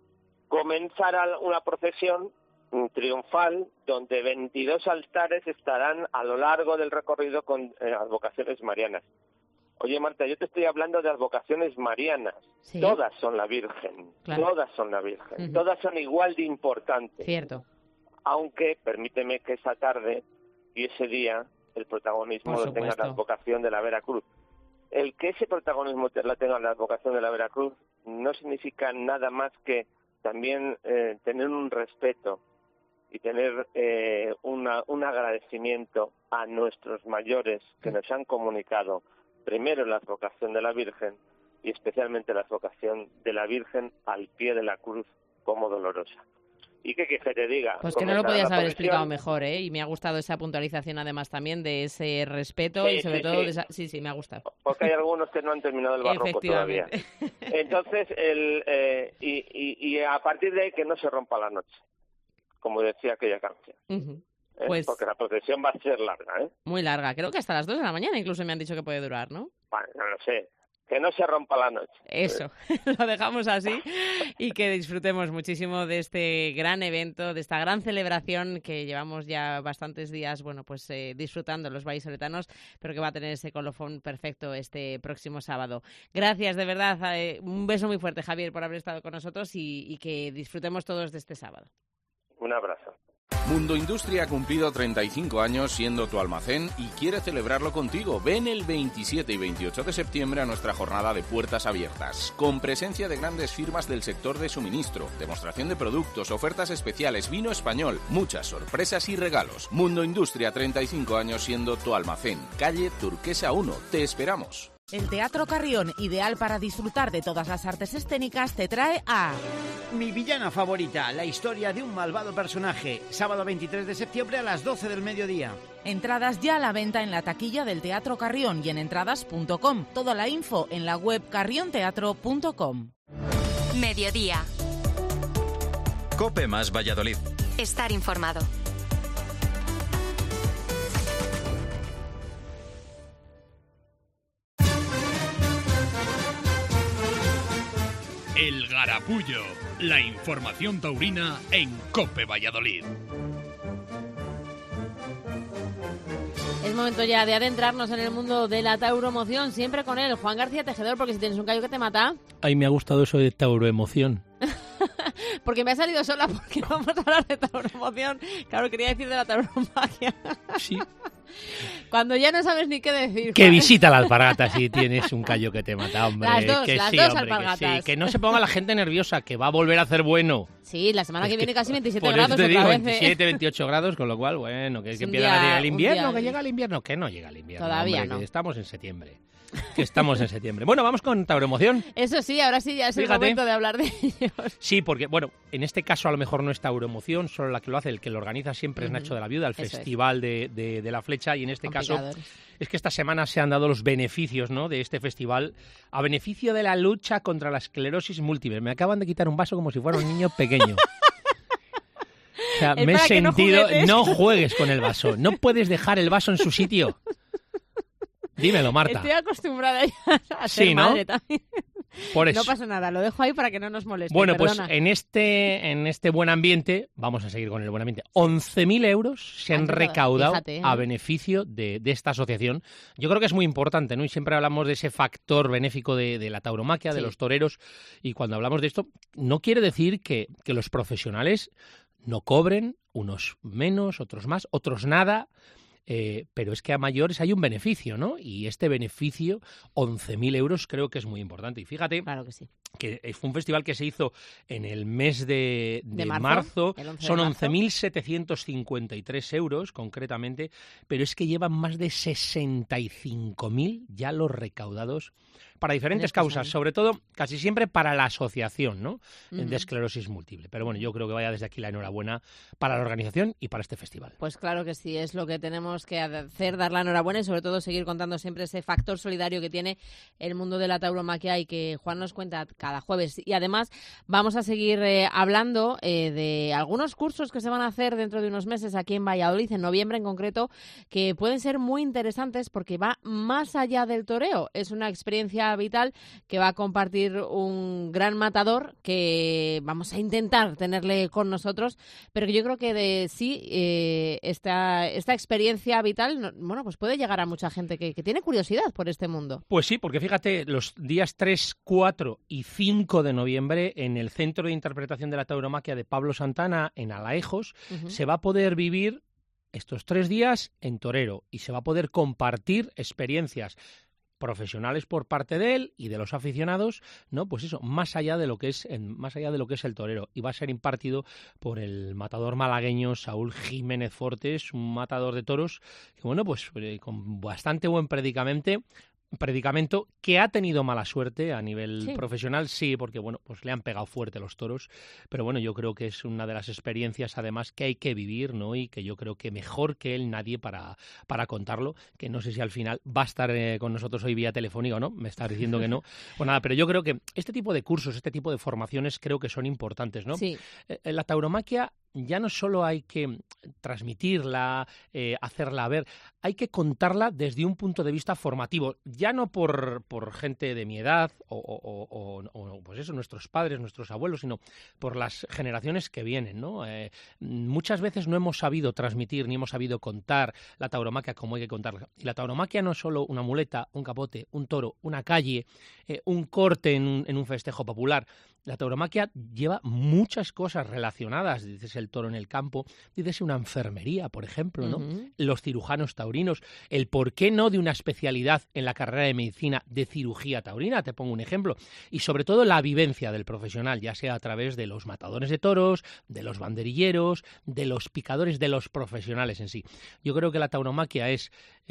comenzará una procesión triunfal donde veintidós altares estarán a lo largo del recorrido con eh, advocaciones marianas. Oye, Marta, yo te estoy hablando de advocaciones marianas. Sí. Todas son la Virgen, claro. Todas son la Virgen, uh-huh. Todas son igual de importantes. Cierto. Aunque, permíteme que esa tarde y ese día el protagonismo lo tenga la advocación de la Veracruz. El que ese protagonismo la tenga la advocación de la Veracruz no significa nada más que también eh, tener un respeto y tener eh, una, un agradecimiento a nuestros mayores que nos han comunicado primero la advocación de la Virgen y especialmente la advocación de la Virgen al pie de la cruz como dolorosa. ¿Y qué quieres que te diga? Pues que no lo podías haber explicado mejor, ¿eh? Y me ha gustado esa puntualización además también de ese respeto sí, y sobre sí, todo... Sí. De esa... sí, sí, me ha gustado. Porque hay algunos que no han terminado el barroco todavía. Entonces, el, eh, y, y, y a partir de ahí que no se rompa la noche, como decía aquella canción. Uh-huh. ¿Eh? Pues, porque la procesión va a ser larga, ¿eh? Muy larga. Creo que hasta las dos de la mañana incluso me han dicho que puede durar, ¿no? Bueno, no lo sé. Que no se rompa la noche. Eso, lo dejamos así y que disfrutemos muchísimo de este gran evento, de esta gran celebración que llevamos ya bastantes días, bueno, pues eh, disfrutando los vallisoletanos, pero que va a tener ese colofón perfecto este próximo sábado. Gracias, de verdad. Eh, un beso muy fuerte, Javier, por haber estado con nosotros y, y que disfrutemos todos de este sábado. Un Mundo Industria ha cumplido treinta y cinco años siendo tu almacén y quiere celebrarlo contigo. Ven el veintisiete y veintiocho de septiembre a nuestra jornada de puertas abiertas, con presencia de grandes firmas del sector de suministro, demostración de productos, ofertas especiales, vino español, muchas sorpresas y regalos. Mundo Industria, treinta y cinco años siendo tu almacén. Calle Turquesa uno. Te esperamos. El Teatro Carrión, ideal para disfrutar de todas las artes escénicas, te trae a... Mi villana favorita, la historia de un malvado personaje. Sábado veintitrés de septiembre a las doce del mediodía. Entradas ya a la venta en la taquilla del Teatro Carrión y en entradas punto com. Toda la info en la web carrionteatro punto com. Mediodía. COPE más Valladolid. Estar informado. El Garapullo, la información taurina en COPE Valladolid. Es momento ya de adentrarnos en el mundo de la tauromoción, siempre con él, Juan García Tejedor, porque si tienes un callo que te mata... Ay, me ha gustado eso de tauroemoción. Porque me ha salido sola, porque vamos a hablar de tauromoción. Claro, quería decir de la tauromaquia. Sí. Cuando ya no sabes ni qué decir. Que visita la alpargata si tienes un callo que te mata, hombre. Las dos, que las sí, dos hombre, alpargatas. Que, sí. Que no se ponga la gente nerviosa, que va a volver a hacer bueno. Sí, la semana Es que viene que, casi veintisiete por grados eso te digo, otra vez. veintisiete, veintiocho grados, con lo cual, bueno, que, Es que un empieza día- el un invierno, día- que llega el invierno, que no llega el invierno. Todavía hombre, no. Que estamos en septiembre. Que estamos en septiembre. Bueno, vamos con tauroemoción. Eso sí, ahora sí ya es Fíjate. el momento de hablar de ellos. Sí, porque, bueno, en este caso a lo mejor no es tauroemoción, solo la que lo hace, el que lo organiza siempre Ujú. es Nacho de la Viuda, el Eso es. Festival de, de- de la Flecha, y en este caso Complicadores. es que esta semana se han dado los beneficios, ¿no?, de este festival a beneficio de la lucha contra la esclerosis múltiple. Me acaban de quitar un vaso como si fuera un niño pequeño. O sea, Es me he para que no sentido... juguetes. No juegues con el vaso, no puedes dejar el vaso en su sitio. Dímelo, Marta. Estoy acostumbrada ya a ser Sí, ¿no? madre también. Por eso. No pasa nada, lo dejo ahí para que no nos moleste. Bueno, pues perdona. en este, en este buen ambiente, vamos a seguir con el buen ambiente, once mil euros se han Han llegado, recaudado fíjate, ¿eh? a beneficio de, de esta asociación. Yo creo que es muy importante, ¿no? Y siempre hablamos de ese factor benéfico de, de la tauromaquia, de Sí. los toreros, y cuando hablamos de esto, no quiere decir que, que los profesionales no cobren, unos menos, otros más, otros nada. Eh, pero es que a mayores hay un beneficio, ¿no? Y este beneficio, once mil euros, creo que es muy importante. Y fíjate Claro que sí. que fue un festival que se hizo en el mes de, de De marzo, marzo, el once de son marzo. once mil setecientos cincuenta y tres euros concretamente, pero es que llevan más de sesenta y cinco mil ya los recaudados para diferentes estos causas, años. sobre todo casi siempre para la asociación, ¿no?, Ujú. de esclerosis múltiple. Pero bueno, yo creo que vaya desde aquí la enhorabuena para la organización y para este festival. Pues claro que sí, es lo que tenemos que hacer, dar la enhorabuena y sobre todo seguir contando siempre ese factor solidario que tiene el mundo de la tauromaquia y que Juan nos cuenta cada jueves. Y además vamos a seguir eh, hablando eh, de algunos cursos que se van a hacer dentro de unos meses aquí en Valladolid, en noviembre en concreto, que pueden ser muy interesantes porque va más allá del toreo. Es una experiencia vital que va a compartir un gran matador que vamos a intentar tenerle con nosotros, pero que yo creo que de sí eh, esta, esta experiencia vital, no- bueno, pues puede llegar a mucha gente que, que tiene curiosidad por este mundo. Pues sí, porque fíjate, los días tres, cuatro y cinco de noviembre en el Centro de Interpretación de la Tauromaquia de Pablo Santana, en Alaejos, Ujú. se va a poder vivir estos tres días en torero y se va a poder compartir experiencias profesionales por parte de él y de los aficionados, ¿no? Pues eso, más allá de lo que es en, más allá de lo que es el torero, y va a ser impartido por el matador malagueño Saúl Jiménez Fortes, un matador de toros que, bueno, pues eh, con bastante buen predicamento predicamento que ha tenido mala suerte a nivel Sí. profesional, sí, porque bueno, pues le han pegado fuerte los toros, pero bueno, yo creo que es una de las experiencias además que hay que vivir, ¿no? Y que yo creo que mejor que él nadie para, para contarlo, que no sé si al final va a estar eh, con nosotros hoy vía telefónica o no, me estás diciendo que no, pues nada, pero yo creo que este tipo de cursos, este tipo de formaciones creo que son importantes, ¿no? Sí. Eh, la tauromaquia ya no solo hay que transmitirla, eh, hacerla ver, hay que contarla desde un punto de vista formativo, ya no por, por gente de mi edad o, o, o, o, pues eso, nuestros padres, nuestros abuelos, sino por las generaciones que vienen, ¿no? Eh, muchas veces no hemos sabido transmitir ni hemos sabido contar la tauromaquia como hay que contarla. Y la tauromaquia no es solo una muleta, un capote, un toro, una calle, eh, un corte en un, en un festejo popular. La tauromaquia lleva muchas cosas relacionadas. Dices, el toro en el campo, dícese una enfermería, por ejemplo, ¿no? Ujú. Los cirujanos taurinos, el por qué no de una especialidad en la carrera de medicina de cirugía taurina, te pongo un ejemplo, y sobre todo la vivencia del profesional, ya sea a través de los matadores de toros, de los banderilleros, de los picadores, de los profesionales en sí. Yo creo que la tauromaquia es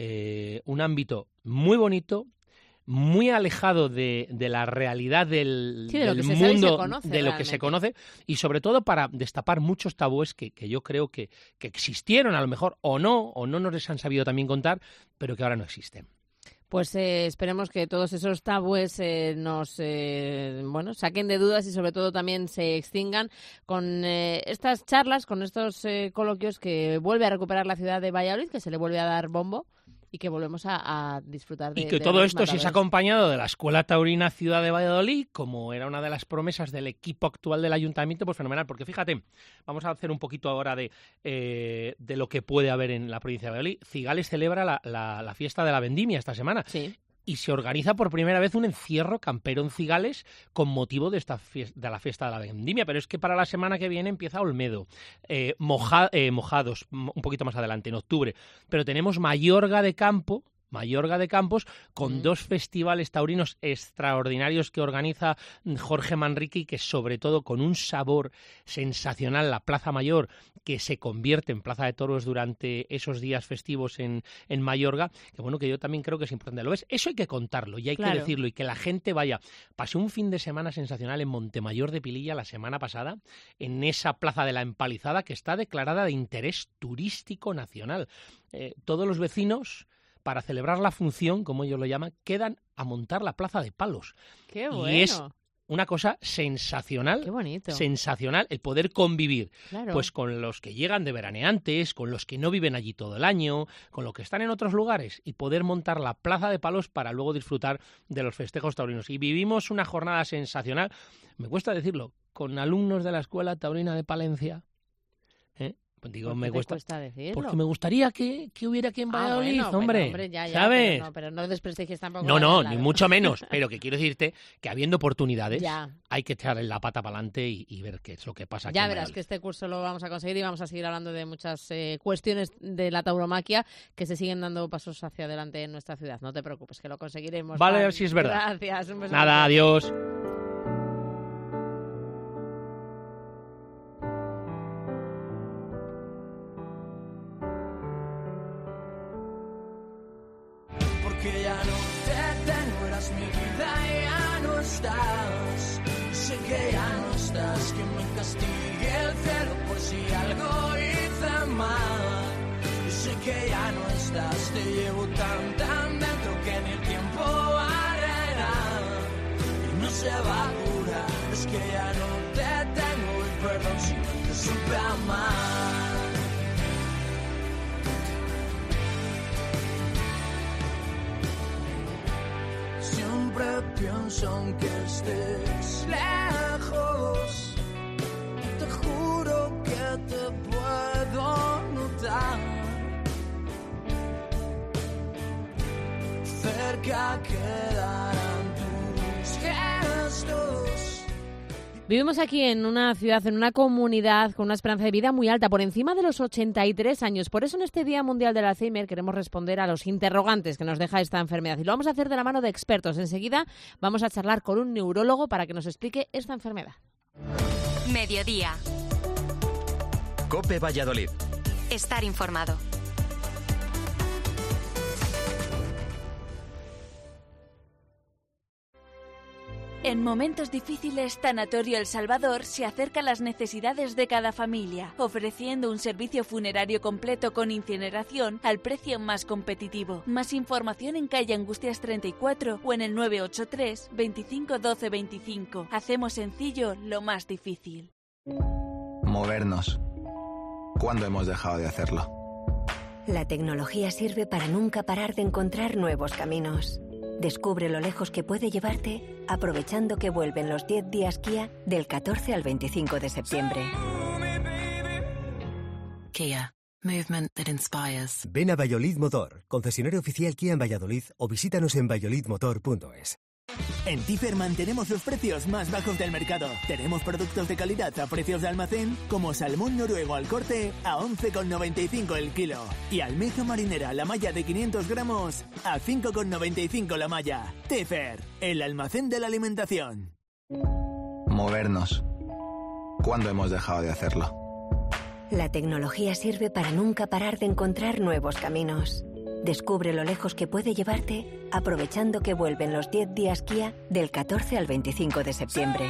eh, un ámbito muy bonito, muy alejado de, de la realidad del, Sí, de lo del que se sabe y se mundo, conoce de lo que se realmente. conoce, y sobre todo para destapar muchos tabúes que, que yo creo que, que existieron a lo mejor, o no, o no nos les han sabido también contar, pero que ahora no existen. Pues eh, esperemos que todos esos tabúes eh, nos eh, bueno saquen de dudas y sobre todo también se extingan con eh, estas charlas, con estos eh, coloquios que vuelve a recuperar la ciudad de Valladolid, que se le vuelve a dar bombo y que volvemos a, a disfrutar de Y que de todo los esto sí es matadores. acompañado de la Escuela Taurina Ciudad de Valladolid, como era una de las promesas del equipo actual del Ayuntamiento, pues fenomenal, porque fíjate, vamos a hacer un poquito ahora de, eh, de lo que puede haber en la provincia de Valladolid. Cigales celebra la, la, la fiesta de la vendimia esta semana. Sí. Y se organiza por primera vez un encierro campero en Cigales con motivo de esta fiesta, de la fiesta de la vendimia. Pero es que para la semana que viene empieza Olmedo, eh, moja, eh, Mojados, un poquito más adelante, en octubre. Pero tenemos Mayorga de Campo, Mayorga de Campos, con mm. dos festivales taurinos extraordinarios que organiza Jorge Manrique y que sobre todo con un sabor sensacional, la Plaza Mayor, que se convierte en Plaza de Toros durante esos días festivos en, en Mayorga, que bueno, que yo también creo que es importante. ¿Lo ves? Eso hay que contarlo y hay claro. que decirlo y que la gente vaya. Pasé un fin de semana sensacional en Montemayor de Pililla la semana pasada, en esa Plaza de la Empalizada que está declarada de interés turístico nacional. Eh, todos los vecinos, para celebrar la función, como ellos lo llaman, quedan a montar la Plaza de Palos. ¡Qué bueno! Y es una cosa sensacional, ¡Qué bonito! sensacional el poder convivir claro. pues con los que llegan de veraneantes, con los que no viven allí todo el año, con los que están en otros lugares y poder montar la Plaza de Palos para luego disfrutar de los festejos taurinos. Y vivimos una jornada sensacional, me cuesta decirlo, con alumnos de la Escuela Taurina de Palencia, ¿eh? Pues digo, ¿Por qué me te cuesta, cuesta decirlo? porque me gustaría que, que hubiera aquí en Valladolid, ah, bueno, hombre, bueno, hombre ya, ya, ¿sabes? Pero no, pero no desprestigies tampoco. No, no, claro. ni mucho menos, pero que quiero decirte que habiendo oportunidades ya. hay que echar la pata para adelante y, y ver qué es lo que pasa aquí Ya en verás Valladolid. que este curso lo vamos a conseguir y vamos a seguir hablando de muchas eh, cuestiones de la tauromaquia que se siguen dando pasos hacia adelante en nuestra ciudad. No te preocupes, que lo conseguiremos. Vale, a Juan. ver si es verdad. Gracias. Un beso. Nada, adiós. Que ya no te tengo, eras mi vida y ya no estás. Sé que ya no estás, que me castigue el cielo por si algo hice mal. Y sé que ya no estás, te llevo tan tan dentro que ni el tiempo barrerá. Y no se va a curar, es que ya no te tengo y perdón si no te supe amar. Siempre pienso aunque estés lejos, te juro que te puedo notar. Cerca quedarán tus gestos. Vivimos aquí en una ciudad, en una comunidad con una esperanza de vida muy alta, por encima de los ochenta y tres años. Por eso en este Día Mundial del Alzheimer queremos responder a los interrogantes que nos deja esta enfermedad. Y lo vamos a hacer de la mano de expertos. Enseguida vamos a charlar con un neurólogo para que nos explique esta enfermedad. Mediodía. COPE Valladolid. Estar informado. En momentos difíciles, Tanatorio El Salvador se acerca a las necesidades de cada familia, ofreciendo un servicio funerario completo con incineración al precio más competitivo. Más información en calle Angustias treinta y cuatro o en el nueve ocho tres, veinticinco doce veinticinco. Hacemos sencillo lo más difícil. Movernos. ¿Cuándo hemos dejado de hacerlo? La tecnología sirve para nunca parar de encontrar nuevos caminos. Descubre lo lejos que puede llevarte aprovechando que vuelven los diez días Kia del catorce al veinticinco de septiembre. Kia. Movement that inspires. Ven a Valladolid Motor, concesionario oficial Kia en Valladolid o visítanos en valladolid motor punto es. En Tifer mantenemos los precios más bajos del mercado. Tenemos productos de calidad a precios de almacén, como salmón noruego al corte a once con noventa y cinco el kilo. Y almeja marinera la malla de quinientos gramos a cinco con noventa y cinco la malla. Tifer, el almacén de la alimentación. Movernos. ¿Cuándo hemos dejado de hacerlo? La tecnología sirve para nunca parar de encontrar nuevos caminos. Descubre lo lejos que puede llevarte aprovechando que vuelven los diez días Kia del catorce al veinticinco de septiembre.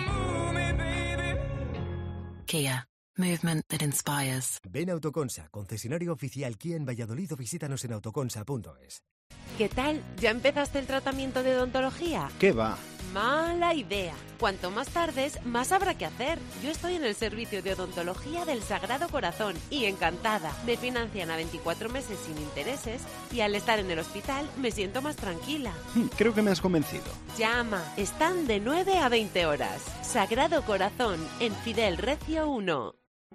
Kia. Movement that inspires. Ven a Autoconsa, concesionario oficial Kia en Valladolid, o visítanos en autoconsa punto es. ¿Qué tal? ¿Ya empezaste el tratamiento de odontología? ¿Qué va? Mala idea. Cuanto más tardes, más habrá que hacer. Yo estoy en el servicio de odontología del Sagrado Corazón y encantada. Me financian a veinticuatro meses sin intereses y al estar en el hospital me siento más tranquila. Creo que me has convencido. Llama. Están de nueve a veinte horas. Sagrado Corazón, en Fidel Recio uno.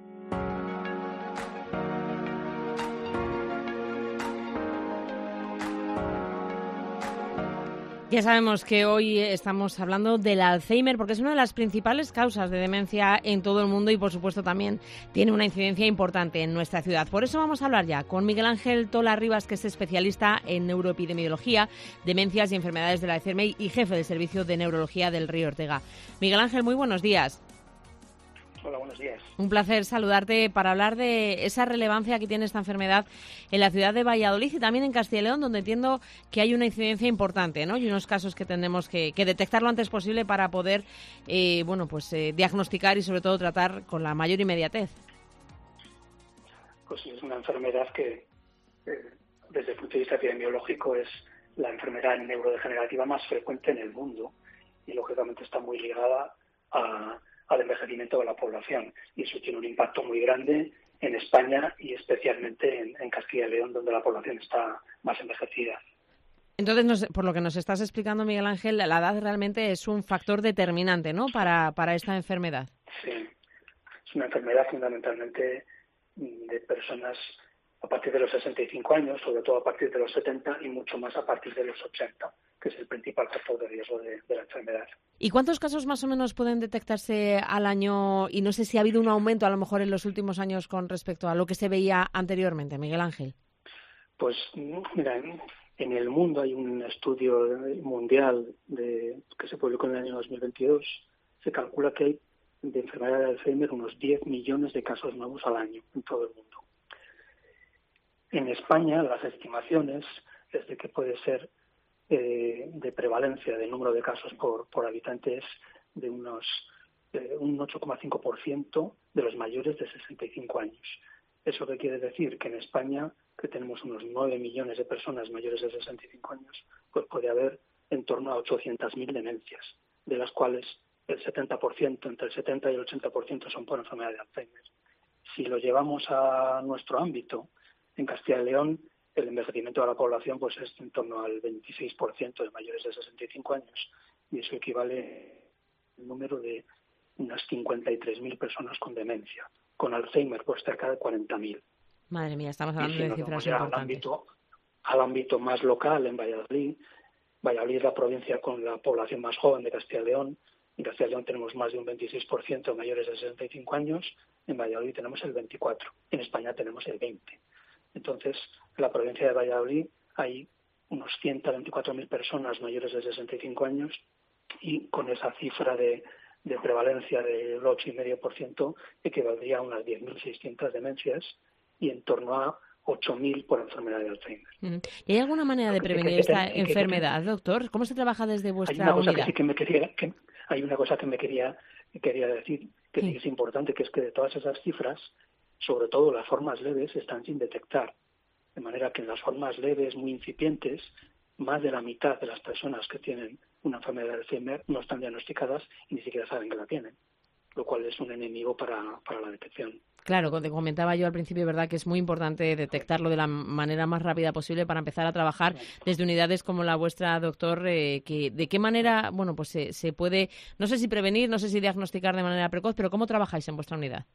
Ya sabemos que hoy estamos hablando del Alzheimer porque es una de las principales causas de demencia en todo el mundo y, por supuesto, también tiene una incidencia importante en nuestra ciudad. Por eso vamos a hablar ya con Miguel Ángel Tola Rivas, que es especialista en neuroepidemiología, demencias y enfermedades del Alzheimer y jefe del Servicio de Neurología del Río Ortega. Miguel Ángel, muy buenos días. Hola, buenos días. Un placer saludarte para hablar de esa relevancia que tiene esta enfermedad en la ciudad de Valladolid y también en Castilla y León, donde entiendo que hay una incidencia importante, ¿no? Y unos casos que tenemos que, que detectar lo antes posible para poder, eh, bueno, pues eh, diagnosticar y sobre todo tratar con la mayor inmediatez. Pues es una enfermedad que, eh, desde el punto de vista epidemiológico, es la enfermedad neurodegenerativa más frecuente en el mundo y, lógicamente, está muy ligada a al envejecimiento de la población, y eso tiene un impacto muy grande en España y especialmente en, en Castilla y León, donde la población está más envejecida. Entonces, nos, por lo que nos estás explicando, Miguel Ángel, la edad realmente es un factor determinante, ¿no?, para, para esta enfermedad. Sí, es una enfermedad fundamentalmente de personas a partir de los sesenta y cinco años, sobre todo a partir de los setenta y mucho más a partir de los ochenta, que es el principal factor de riesgo de, de la enfermedad. ¿Y cuántos casos más o menos pueden detectarse al año? Y no sé si ha habido un aumento a lo mejor en los últimos años con respecto a lo que se veía anteriormente, Miguel Ángel. Pues mira, en, en el mundo hay un estudio mundial de, que se publicó en el año dos mil veintidós. Se calcula que hay de enfermedad de Alzheimer unos diez millones de casos nuevos al año en todo el mundo. En España las estimaciones es de que puede ser eh, de prevalencia de número de casos por, por habitantes de unos eh, un ocho coma cinco por ciento de los mayores de sesenta y cinco años. ¿Eso qué quiere decir? Que en España, que tenemos unos nueve millones de personas mayores de sesenta y cinco años, pues puede haber en torno a ochocientas mil demencias, de las cuales el setenta por ciento, entre el setenta y el ochenta por ciento son por enfermedad de Alzheimer. Si lo llevamos a nuestro ámbito, en Castilla y León, el envejecimiento de la población pues es en torno al veintiséis por ciento de mayores de sesenta y cinco años, y eso equivale al número de unas cincuenta y tres mil personas con demencia. Con Alzheimer, pues cerca de cuarenta mil. Madre mía, estamos hablando y si de nos cifras vamos importantes. Al ámbito, al ámbito más local, en Valladolid, Valladolid es la provincia con la población más joven de Castilla y León. En Castilla y León tenemos más de un veintiséis por ciento de mayores de sesenta y cinco años, en Valladolid tenemos el veinticuatro por ciento, en España tenemos el veinte por ciento. Entonces, en la provincia de Valladolid hay unos ciento veinticuatro mil personas mayores de sesenta y cinco años y con esa cifra de, de prevalencia del ocho coma cinco por ciento equivaldría a unas diez mil seiscientas demencias y en torno a ocho mil por enfermedad de Alzheimer. Uh-huh. ¿Y hay alguna manera de prevenir esta enfermedad, doctor? ¿Cómo se trabaja desde vuestra hay una cosa unidad? Que sí que me quería, que, hay una cosa que me quería, quería decir, que sí. sí es importante, que es que de todas esas cifras, sobre todo las formas leves, están sin detectar. De manera que en las formas leves, muy incipientes, más de la mitad de las personas que tienen una enfermedad de Alzheimer no están diagnosticadas y ni siquiera saben que la tienen, lo cual es un enemigo para, para la detección. Claro, como te comentaba yo al principio, verdad que es muy importante detectarlo de la manera más rápida posible para empezar a trabajar desde unidades como la vuestra, doctor, eh, que de qué manera, bueno, pues se, se puede, no sé si prevenir, no sé si diagnosticar de manera precoz, pero ¿cómo trabajáis en vuestra unidad?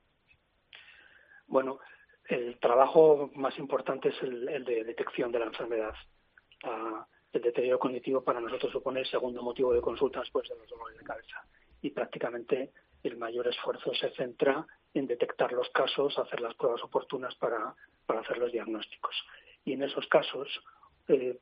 Bueno, el trabajo más importante es el, el de detección de la enfermedad. La, el deterioro cognitivo para nosotros supone el segundo motivo de consulta después de los dolores de cabeza. Y prácticamente el mayor esfuerzo se centra en detectar los casos, hacer las pruebas oportunas para, para hacer los diagnósticos. Y en esos casos, eh,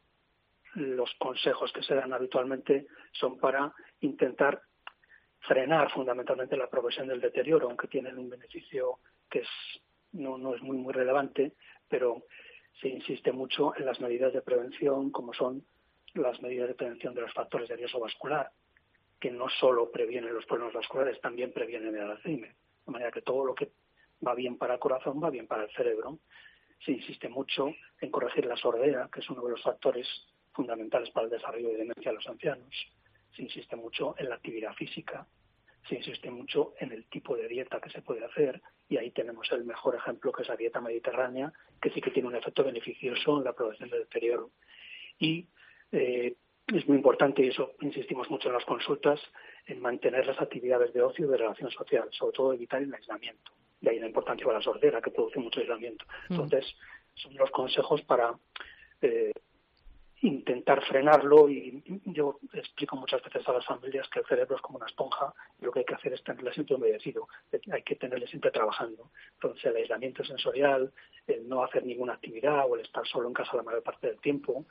los consejos que se dan habitualmente son para intentar frenar fundamentalmente la progresión del deterioro, aunque tienen un beneficio que es, no, no es muy, muy relevante, pero se insiste mucho en las medidas de prevención, como son las medidas de prevención de los factores de riesgo vascular, que no solo previenen los problemas vasculares, también previenen el Alzheimer. De manera que todo lo que va bien para el corazón va bien para el cerebro. Se insiste mucho en corregir la sordera, que es uno de los factores fundamentales para el desarrollo de demencia de los ancianos. Se insiste mucho en la actividad física, se insiste mucho en el tipo de dieta que se puede hacer, y ahí tenemos el mejor ejemplo, que es la dieta mediterránea, que sí que tiene un efecto beneficioso en la prevención del deterioro. Y eh, es muy importante, y eso insistimos mucho en las consultas, en mantener las actividades de ocio y de relación social, sobre todo evitar el aislamiento. De ahí la importancia de la sordera, que produce mucho aislamiento. Entonces, son los consejos para eh, intentar frenarlo, y yo explico muchas veces a las familias que el cerebro es como una esponja y lo que hay que hacer es tenerle siempre humedecido, hay que tenerle siempre trabajando. Entonces el aislamiento sensorial, el no hacer ninguna actividad o el estar solo en casa la mayor parte del tiempo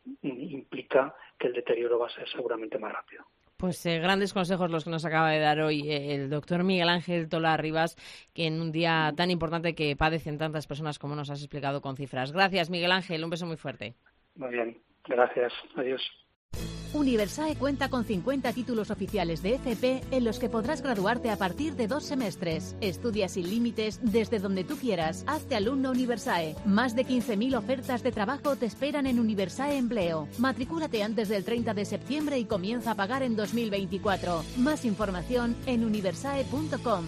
implica que el deterioro va a ser seguramente más rápido. Pues eh, grandes consejos los que nos acaba de dar hoy eh, el doctor Miguel Ángel Tola Rivas, que en un día tan importante que padecen tantas personas como nos has explicado con cifras. Gracias, Miguel Ángel, un beso muy fuerte. Muy bien. Gracias. Adiós. Universae cuenta con cincuenta títulos oficiales de F P en los que podrás graduarte a partir de dos semestres. Estudia sin límites desde donde tú quieras. Hazte alumno Universae. Más de quince mil ofertas de trabajo te esperan en Universae Empleo. Matricúlate antes del treinta de septiembre y comienza a pagar en dos mil veinticuatro. Más información en universae punto com.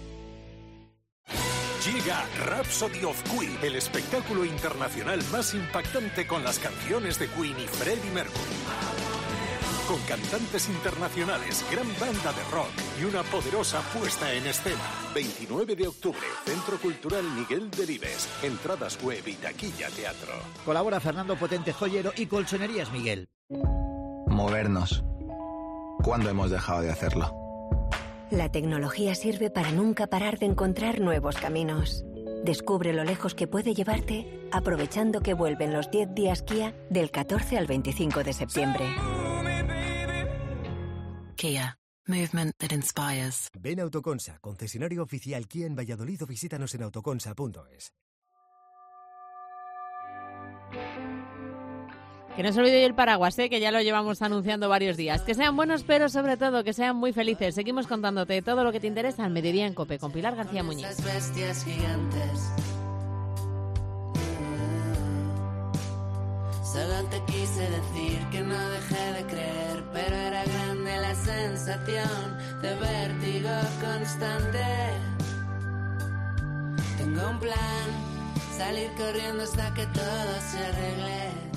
Llega Rhapsody of Queen, el espectáculo internacional más impactante con las canciones de Queen y Freddie Mercury. Con cantantes internacionales, gran banda de rock y una poderosa puesta en escena. veintinueve de octubre, Centro Cultural Miguel Delibes. Entradas web y taquilla teatro. Colabora Fernando Potente Joyero y Colchonerías Miguel. Movernos. ¿Cuándo hemos dejado de hacerlo? La tecnología sirve para nunca parar de encontrar nuevos caminos. Descubre lo lejos que puede llevarte aprovechando que vuelven los diez días Kia del catorce al veinticinco de septiembre. Kia. Movement that inspires. Ven a Autoconsa, concesionario oficial Kia en Valladolid, o visítanos en autoconsa punto es. Que no se olvide el paraguas, ¿eh? Que ya lo llevamos anunciando varios días. Que sean buenos, pero sobre todo que sean muy felices. Seguimos contándote todo lo que te interesa al mediodía en COPE con Pilar García Muñiz. Las bestias gigantes. Solo te quise decir que no dejé de creer, pero era grande la sensación de vértigo constante. Tengo un plan, salir corriendo hasta que todo se arregle.